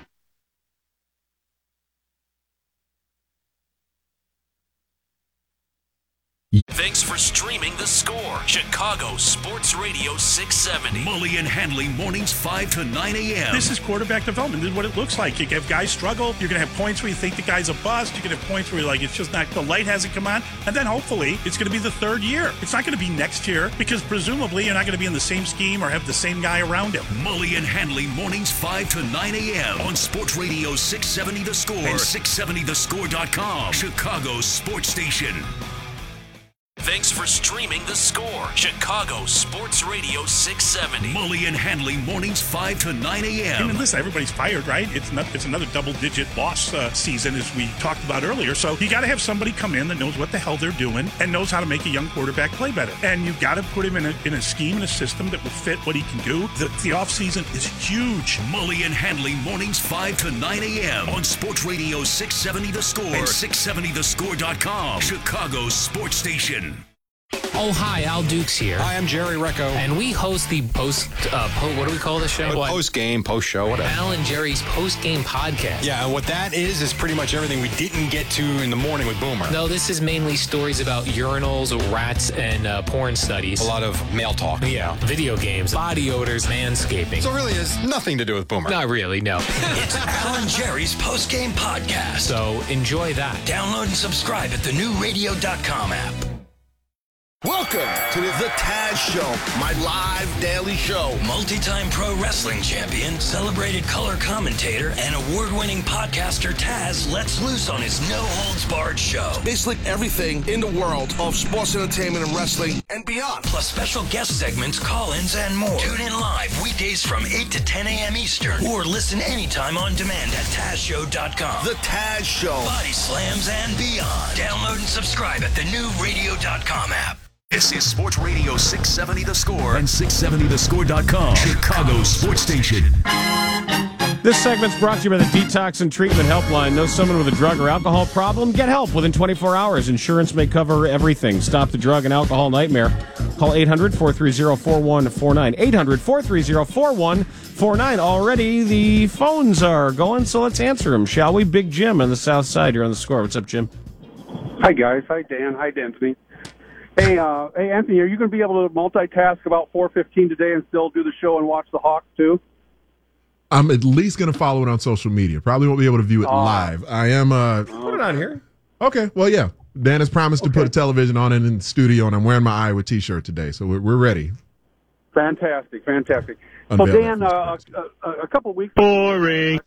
Thanks for streaming The Score. Chicago Sports Radio six seventy. Mully and Hanley mornings five to nine a.m. This is quarterback development. This is what it looks like. You have guys struggle. You're going to have points where you think the guy's a bust. You're going to have points where you're like, it's just not, the light hasn't come on. And then hopefully it's going to be the third year. It's not going to be next year because presumably you're not going to be in the same scheme or have the same guy around him. Mully and Hanley mornings five to nine a.m. on Sports Radio six seventy The Score and six seventy the score dot com. Chicago's sports station. Thanks for streaming The Score. Chicago Sports Radio six seventy. Mully and Hanley mornings five to nine a.m. I mean, listen, everybody's fired, right? It's not. It's another double-digit loss uh, season, as we talked about earlier. So you got to have somebody come in that knows what the hell they're doing and knows how to make a young quarterback play better. And you got to put him in a, in a scheme and a system that will fit what he can do. The, the offseason is huge. Mully and Hanley mornings five to nine a.m. on Sports Radio six seventy The Score and six seventy the score dot com. Chicago's sports station. Oh, hi, Al Dukes here. Hi, I'm Jerry Recco. And we host the post, uh, po- what do we call the show? Post game, post show, whatever. Al and Jerry's post game podcast. Yeah, and what that is, is pretty much everything we didn't get to in the morning with Boomer. No, this is mainly stories about urinals, rats, and uh, porn studies. A lot of male talk. Yeah, video games, body odors, manscaping. So it really has nothing to do with Boomer. Not really, no. It's Al and Jerry's post game podcast. So enjoy that. Download and subscribe at the new radio dot com app. Welcome to the Taz Show, my live daily show. Multi-time pro wrestling champion, celebrated color commentator, and award-winning podcaster Taz lets loose on his no-holds-barred show. Basically everything in the world of sports entertainment and wrestling and beyond. Plus special guest segments, call-ins, and more. Tune in live weekdays from eight to ten a.m. Eastern, or listen anytime on demand at taz show dot com. The Taz Show. Body slams and beyond. Download and subscribe at the new radio dot com app. This is Sports Radio six seventy The Score and six seventy the score dot com. Chicago's sports station. This segment's brought to you by the Detox and Treatment Helpline. Know someone with a drug or alcohol problem? Get help within twenty-four hours. Insurance may cover everything. Stop the drug and alcohol nightmare. Call eight hundred, four three zero, four one four nine. eight hundred, four three zero, four one four nine. Already the phones are going, so let's answer them, shall we? Big Jim on the south side. You're on the Score. What's up, Jim? Hi, guys. Hi, Dan. Hi, Anthony. Hey, uh, hey, Anthony, are you going to be able to multitask about four fifteen today and still do the show and watch the Hawks, too? I'm at least going to follow it on social media. Probably won't be able to view it uh, live. I am... Uh, Put it on here. Okay, well, yeah. Dan has promised okay. to put a television on in the studio, and I'm wearing my Iowa T-shirt today, so we're, we're ready. Fantastic, fantastic. Unveil so, Dan, uh, a, a couple weeks... Boring.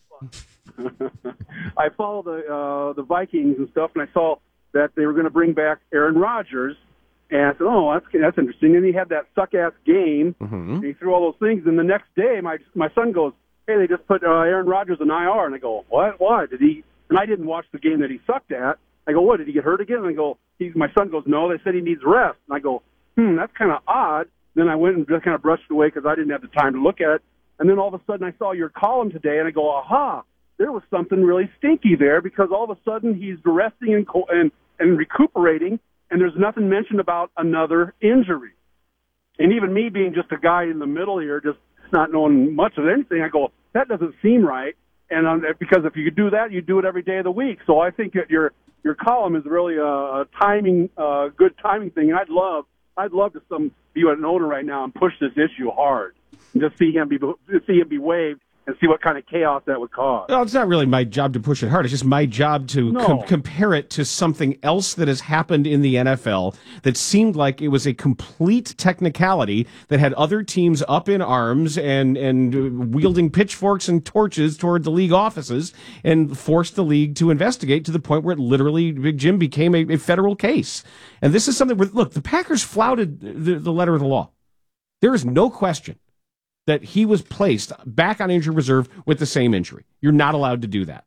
I follow the uh, the Vikings and stuff, and I saw that they were going to bring back Aaron Rodgers. And I said, oh, that's that's interesting. And he had that suck-ass game. Mm-hmm. And he threw all those things. And the next day, my my son goes, hey, they just put uh, Aaron Rodgers in I R. And I go, what? Why? Did he? And I didn't watch the game that he sucked at. I go, what? Did he get hurt again? And I go, he, my son goes, no, they said he needs rest. And I go, hmm, that's kind of odd. Then I went and just kind of brushed it away because I didn't have the time to look at it. And then all of a sudden I saw your column today, and I go, aha, there was something really stinky there because all of a sudden he's resting and, and, and recuperating, and there's nothing mentioned about another injury. And even me being just a guy in the middle here, just not knowing much of anything, I go, that doesn't seem right. And um, because if you do that, you do it every day of the week. So I think that your your column is really a, a timing, uh, good timing thing. And I'd love, I'd love to some be an owner right now and push this issue hard, and just see him be see him be waived. And see what kind of chaos that would cause. Well, it's not really my job to push it hard. It's just my job to No. com- compare it to something else that has happened in the N F L that seemed like it was a complete technicality that had other teams up in arms and, and uh, wielding pitchforks and torches toward the league offices and forced the league to investigate to the point where it literally, Big Jim, became a, a federal case. And this is something where, look, the Packers flouted the, the letter of the law. There is no question that he was placed back on injured reserve with the same injury. You're not allowed to do that.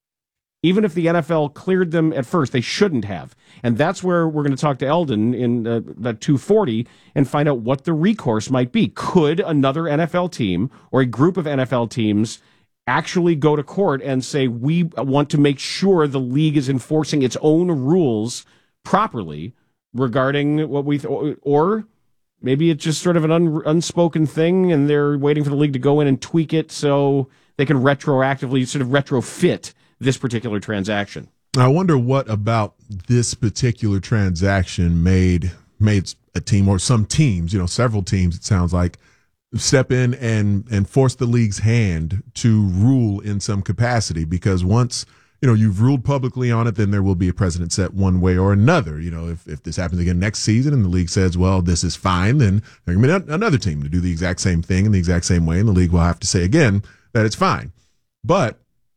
Even if the N F L cleared them at first, they shouldn't have. And that's where we're going to talk to Eldon in uh, about two forty and find out what the recourse might be. Could another N F L team or a group of N F L teams actually go to court and say, we want to make sure the league is enforcing its own rules properly regarding what we, th- or maybe it's just sort of an un- unspoken thing and they're waiting for the league to go in and tweak it so they can retroactively sort of retrofit this particular transaction. I wonder what about this particular transaction made made a team or some teams, you know, several teams, it sounds like, step in and, and force the league's hand to rule in some capacity. Because once, you know, you've ruled publicly on it, then there will be a precedent set one way or another. You know, if, if this happens again next season and the league says, well, this is fine, then there can be another team to do the exact same thing in the exact same way, and the league will have to say again that it's fine. But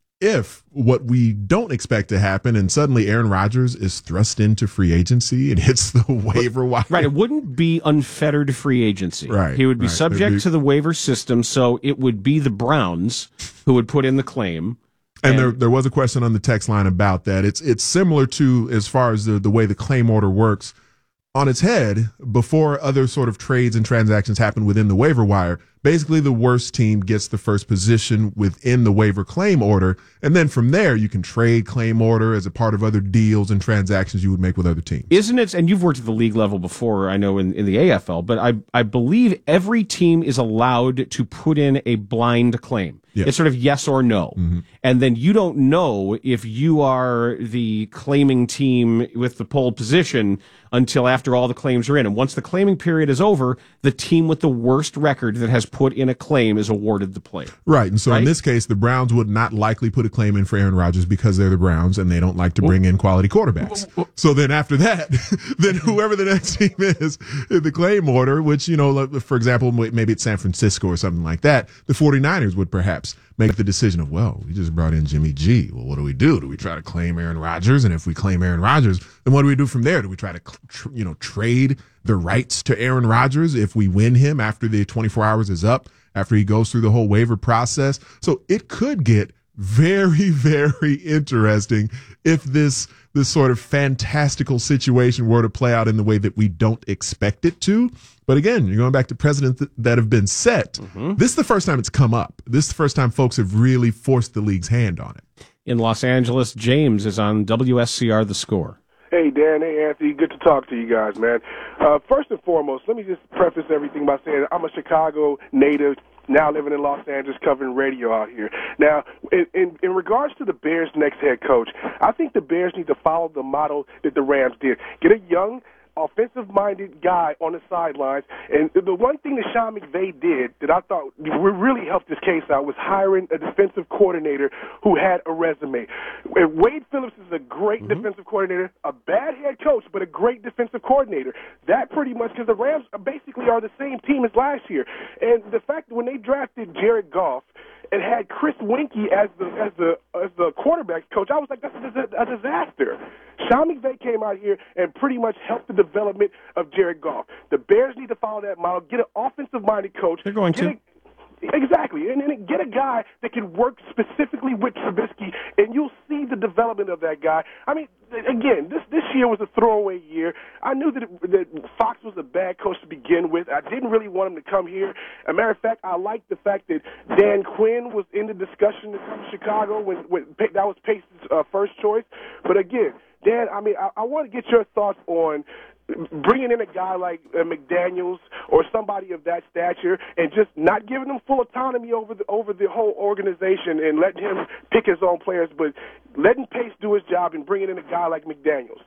if what we don't expect to happen and suddenly Aaron Rodgers is thrust into free agency and hits the waiver wire. Right, it wouldn't be unfettered free agency. Right. He would be right. subject be, to the waiver system, so it would be the Browns who would put in the claim. And, and there there was a question on the text line about that. It's it's similar to, as far as the, the way the claim order works, on its head, before other sort of trades and transactions happen within the waiver wire. Basically, the worst team gets the first position within the waiver claim order. And then from there, you can trade claim order as a part of other deals and transactions you would make with other teams. Isn't it, and you've worked at the league level before, I know in, in the A F L, but I, I believe every team is allowed to put in a blind claim. Yes. It's sort of yes or no. Mm-hmm. And then you don't know if you are the claiming team with the pole position until after all the claims are in. And once the claiming period is over, the team with the worst record that has put in a claim is awarded the player. Right. And so right? in this case, the Browns would not likely put a claim in for Aaron Rodgers because they're the Browns and they don't like to bring in quality quarterbacks. So then after that, then whoever the next team is in the claim order, which, you know, for example, maybe it's San Francisco or something like that, the 49ers would perhaps make the decision of, well, we just brought in Jimmy G. Well, what do we do? Do we try to claim Aaron Rodgers? And if we claim Aaron Rodgers, then what do we do from there? Do we try to, tr- you know, trade the rights to Aaron Rodgers if we win him after the twenty-four hours is up, after he goes through the whole waiver process? So it could get very, very interesting if this this sort of fantastical situation were to play out in the way that we don't expect it to. But again, you're going back to precedents th- that have been set. Mm-hmm. This is the first time it's come up. This is the first time folks have really forced the league's hand on it. In Los Angeles, James is on W S C R The Score. Hey, Dan. Hey, Anthony. Good to talk to you guys, man. Uh, first and foremost, let me just preface everything by saying I'm a Chicago native, now living in Los Angeles, covering radio out here. Now, in, in, in regards to the Bears' next head coach, I think the Bears need to follow the model that the Rams did. Get a young, offensive-minded guy on the sidelines. And the one thing that Sean McVay did that I thought really helped this case out was hiring a defensive coordinator who had a resume. Wade Phillips is a great mm-hmm. defensive coordinator, a bad head coach, but a great defensive coordinator. That pretty much, because the Rams basically are the same team as last year. And the fact that when they drafted Jared Goff and had Chris Weinke as the as the as the quarterback coach, I was like, that's a, a disaster. Sean McVay came out here and pretty much helped the development of Jared Goff. The Bears need to follow that model, get an offensive-minded coach. They're going get to. A, Exactly, and then get a guy that can work specifically with Trubisky, and you'll see the development of that guy. I mean, again, this this year was a throwaway year. I knew that, it, that Fox was a bad coach to begin with. I didn't really want him to come here. As a matter of fact, I like the fact that Dan Quinn was in the discussion to come to Chicago when, when that was Pace's uh, first choice. But again, Dan, I mean, I, I want to get your thoughts on bringing in a guy like uh, McDaniels or somebody of that stature and just not giving him full autonomy over the over the whole organization and letting him pick his own players, but letting Pace do his job and bringing in a guy like McDaniels.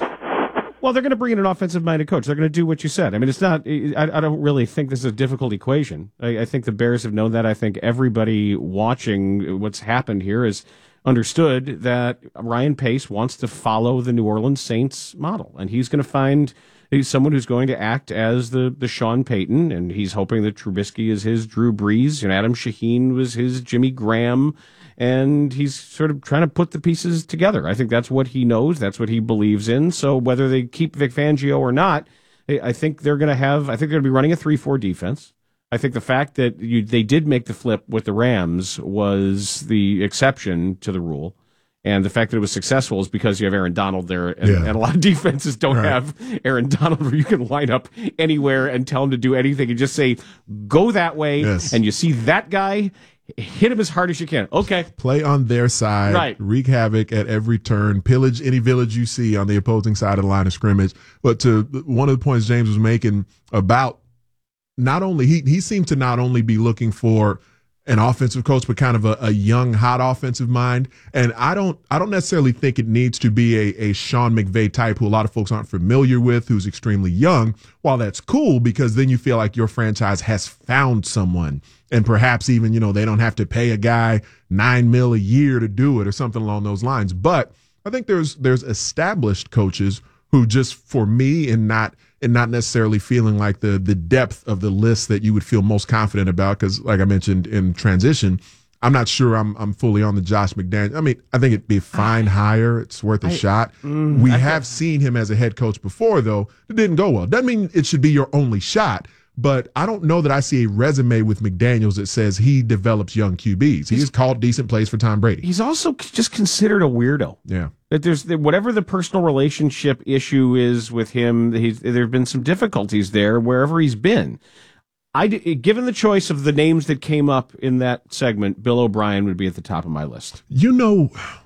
Well, they're going to bring in an offensive-minded coach. They're going to do what you said. I mean, it's not. I, I don't really think this is a difficult equation. I, I think the Bears have known that. I think everybody watching what's happened here is understood that Ryan Pace wants to follow the New Orleans Saints model, and he's going to find he's someone who's going to act as the, the Sean Payton, and he's hoping that Trubisky is his Drew Brees, and Adam Shaheen was his Jimmy Graham, and he's sort of trying to put the pieces together. I think that's what he knows, that's what he believes in, so whether they keep Vic Fangio or not, I think they're going to have, I think they're going to be running a three four defense. I think the fact that you, they did make the flip with the Rams was the exception to the rule. And the fact that it was successful is because you have Aaron Donald there. And, Yeah. and a lot of defenses don't Right. have Aaron Donald where you can line up anywhere and tell him to do anything and just say, go that way. Yes. And you see that guy, hit him as hard as you can. Okay. Play on their side, Right. wreak havoc at every turn, pillage any village you see on the opposing side of the line of scrimmage. But to one of the points James was making about not only he he seemed to not only be looking for an offensive coach, but kind of a, a young, hot offensive mind. And I don't I don't necessarily think it needs to be a, a Sean McVay type who a lot of folks aren't familiar with, who's extremely young. While that's cool, because then you feel like your franchise has found someone. And perhaps even, you know, they don't have to pay a guy nine mil a year to do it or something along those lines. But I think there's there's established coaches who just, for me, and not and not necessarily feeling like the the depth of the list that you would feel most confident about, because like I mentioned in transition, I'm not sure I'm I'm fully on the Josh McDaniels. I mean, I think it'd be a fine hire. It's worth a I- shot. Mm, we I have seen him as a head coach before, though. It didn't go well. Doesn't mean it should be your only shot. But I don't know that I see a resume with McDaniels that says he develops young Q Bs. He has called decent plays for Tom Brady. He's also just considered a weirdo. Yeah. That there's that whatever the personal relationship issue is with him, he's, there have been some difficulties there wherever he's been. I, given the choice of the names that came up in that segment, Bill O'Brien would be at the top of my list. You know,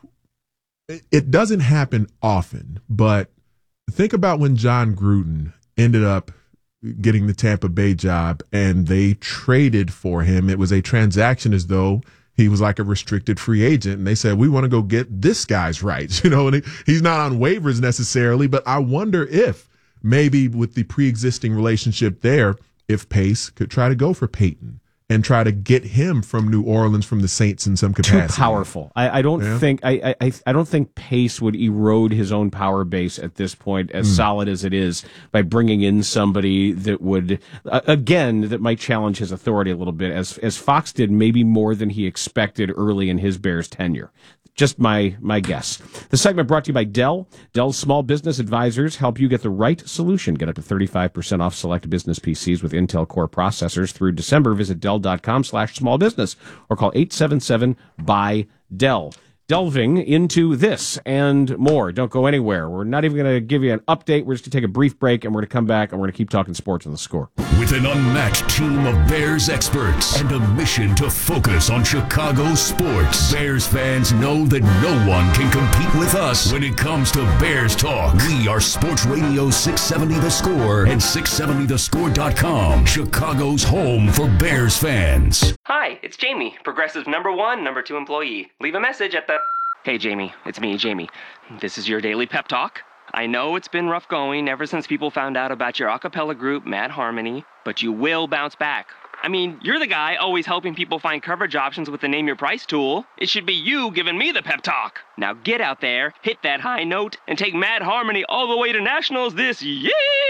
it- it doesn't happen often, but think about when John Gruden ended up getting the Tampa Bay job and they traded for him. It was a transaction as though he was like a restricted free agent. And they said, we want to go get this guy's rights, you know, and he, he's not on waivers necessarily, but I wonder if maybe with the pre-existing relationship there, if Pace could try to go for Peyton and try to get him from New Orleans, from the Saints in some capacity. Too powerful. I, I don't Yeah. think I, I I don't think Pace would erode his own power base at this point, as Mm. solid as it is, by bringing in somebody that would uh, again that might challenge his authority a little bit, as as Fox did, maybe more than he expected early in his Bears tenure. Just my my guess. The segment brought to you by Dell. Dell's small business advisors help you get the right solution. Get up to thirty-five percent off select business P Cs with Intel Core processors through December. Visit Dell.com slash small business or call eight seven seven buy Dell. Delving into this and more. Don't go anywhere. We're not even going to give you an update. We're just going to take a brief break, and we're going to come back, and we're going to keep talking sports on The Score. With an unmatched team of Bears experts and a mission to focus on Chicago sports, Bears fans know that no one can compete with us when it comes to Bears talk. We are Sports Radio six seventy The Score and six seventy the score dot com, Chicago's home for Bears fans. Hi, it's Jamie, Progressive's number one, number two employee. Leave a message at the... Hey, Jamie, it's me, Jamie. This is your daily pep talk. I know it's been rough going ever since people found out about your a cappella group, Mad Harmony, but you will bounce back. I mean, you're the guy always helping people find coverage options with the Name Your Price tool. It should be you giving me the pep talk. Now get out there, hit that high note, and take Mad Harmony all the way to nationals this year!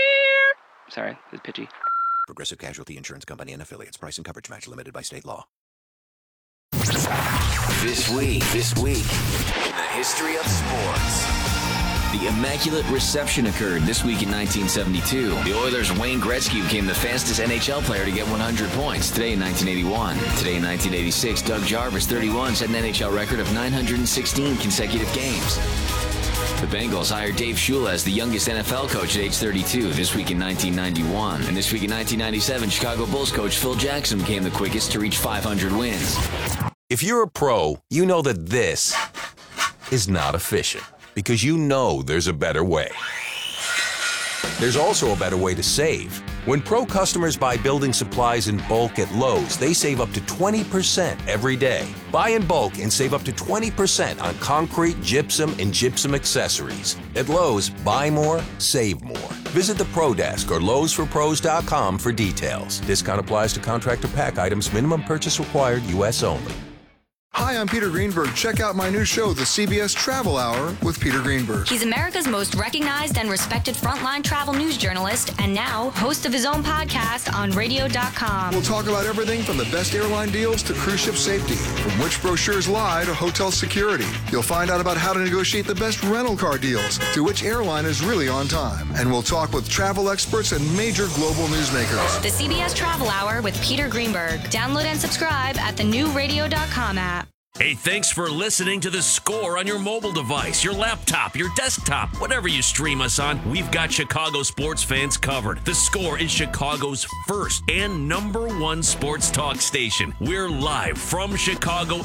Sorry, it's pitchy. Progressive Casualty Insurance Company and Affiliates. Price and coverage match limited by state law. This week, this week, in the history of sports. The Immaculate Reception occurred this week in nineteen seventy-two. The Oilers' Wayne Gretzky became the fastest N H L player to get one hundred points. Today in nineteen eighty-one. Today in nineteen eighty-six, Doug Jarvis, thirty-one, set an N H L record of nine hundred sixteen consecutive games. The Bengals hired Dave Shula as the youngest N F L coach at age thirty-two this week in nineteen ninety-one. And this week in nineteen ninety-seven, Chicago Bulls coach Phil Jackson became the quickest to reach five hundred wins. If you're a pro, you know that this is not efficient because you know there's a better way. There's also a better way to save. When pro customers buy building supplies in bulk at Lowe's, they save up to twenty percent every day. Buy in bulk and save up to twenty percent on concrete, gypsum, and gypsum accessories. At Lowe's, buy more, save more. Visit the Pro Desk or Lowe's For Pros dot com for details. Discount applies to contractor pack items. Minimum purchase required. U S only. Hi, I'm Peter Greenberg. Check out my new show, The C B S Travel Hour with Peter Greenberg. He's America's most recognized and respected frontline travel news journalist and now host of his own podcast on radio dot com. We'll talk about everything from the best airline deals to cruise ship safety, from which brochures lie to hotel security. You'll find out about how to negotiate the best rental car deals to which airline is really on time. And we'll talk with travel experts and major global newsmakers. The C B S Travel Hour with Peter Greenberg. Download and subscribe at the new radio dot com app. Hey, thanks for listening to The Score on your mobile device, your laptop, your desktop, whatever you stream us on. We've got Chicago sports fans covered. The Score is Chicago's first and number one sports talk station. We're live from Chicago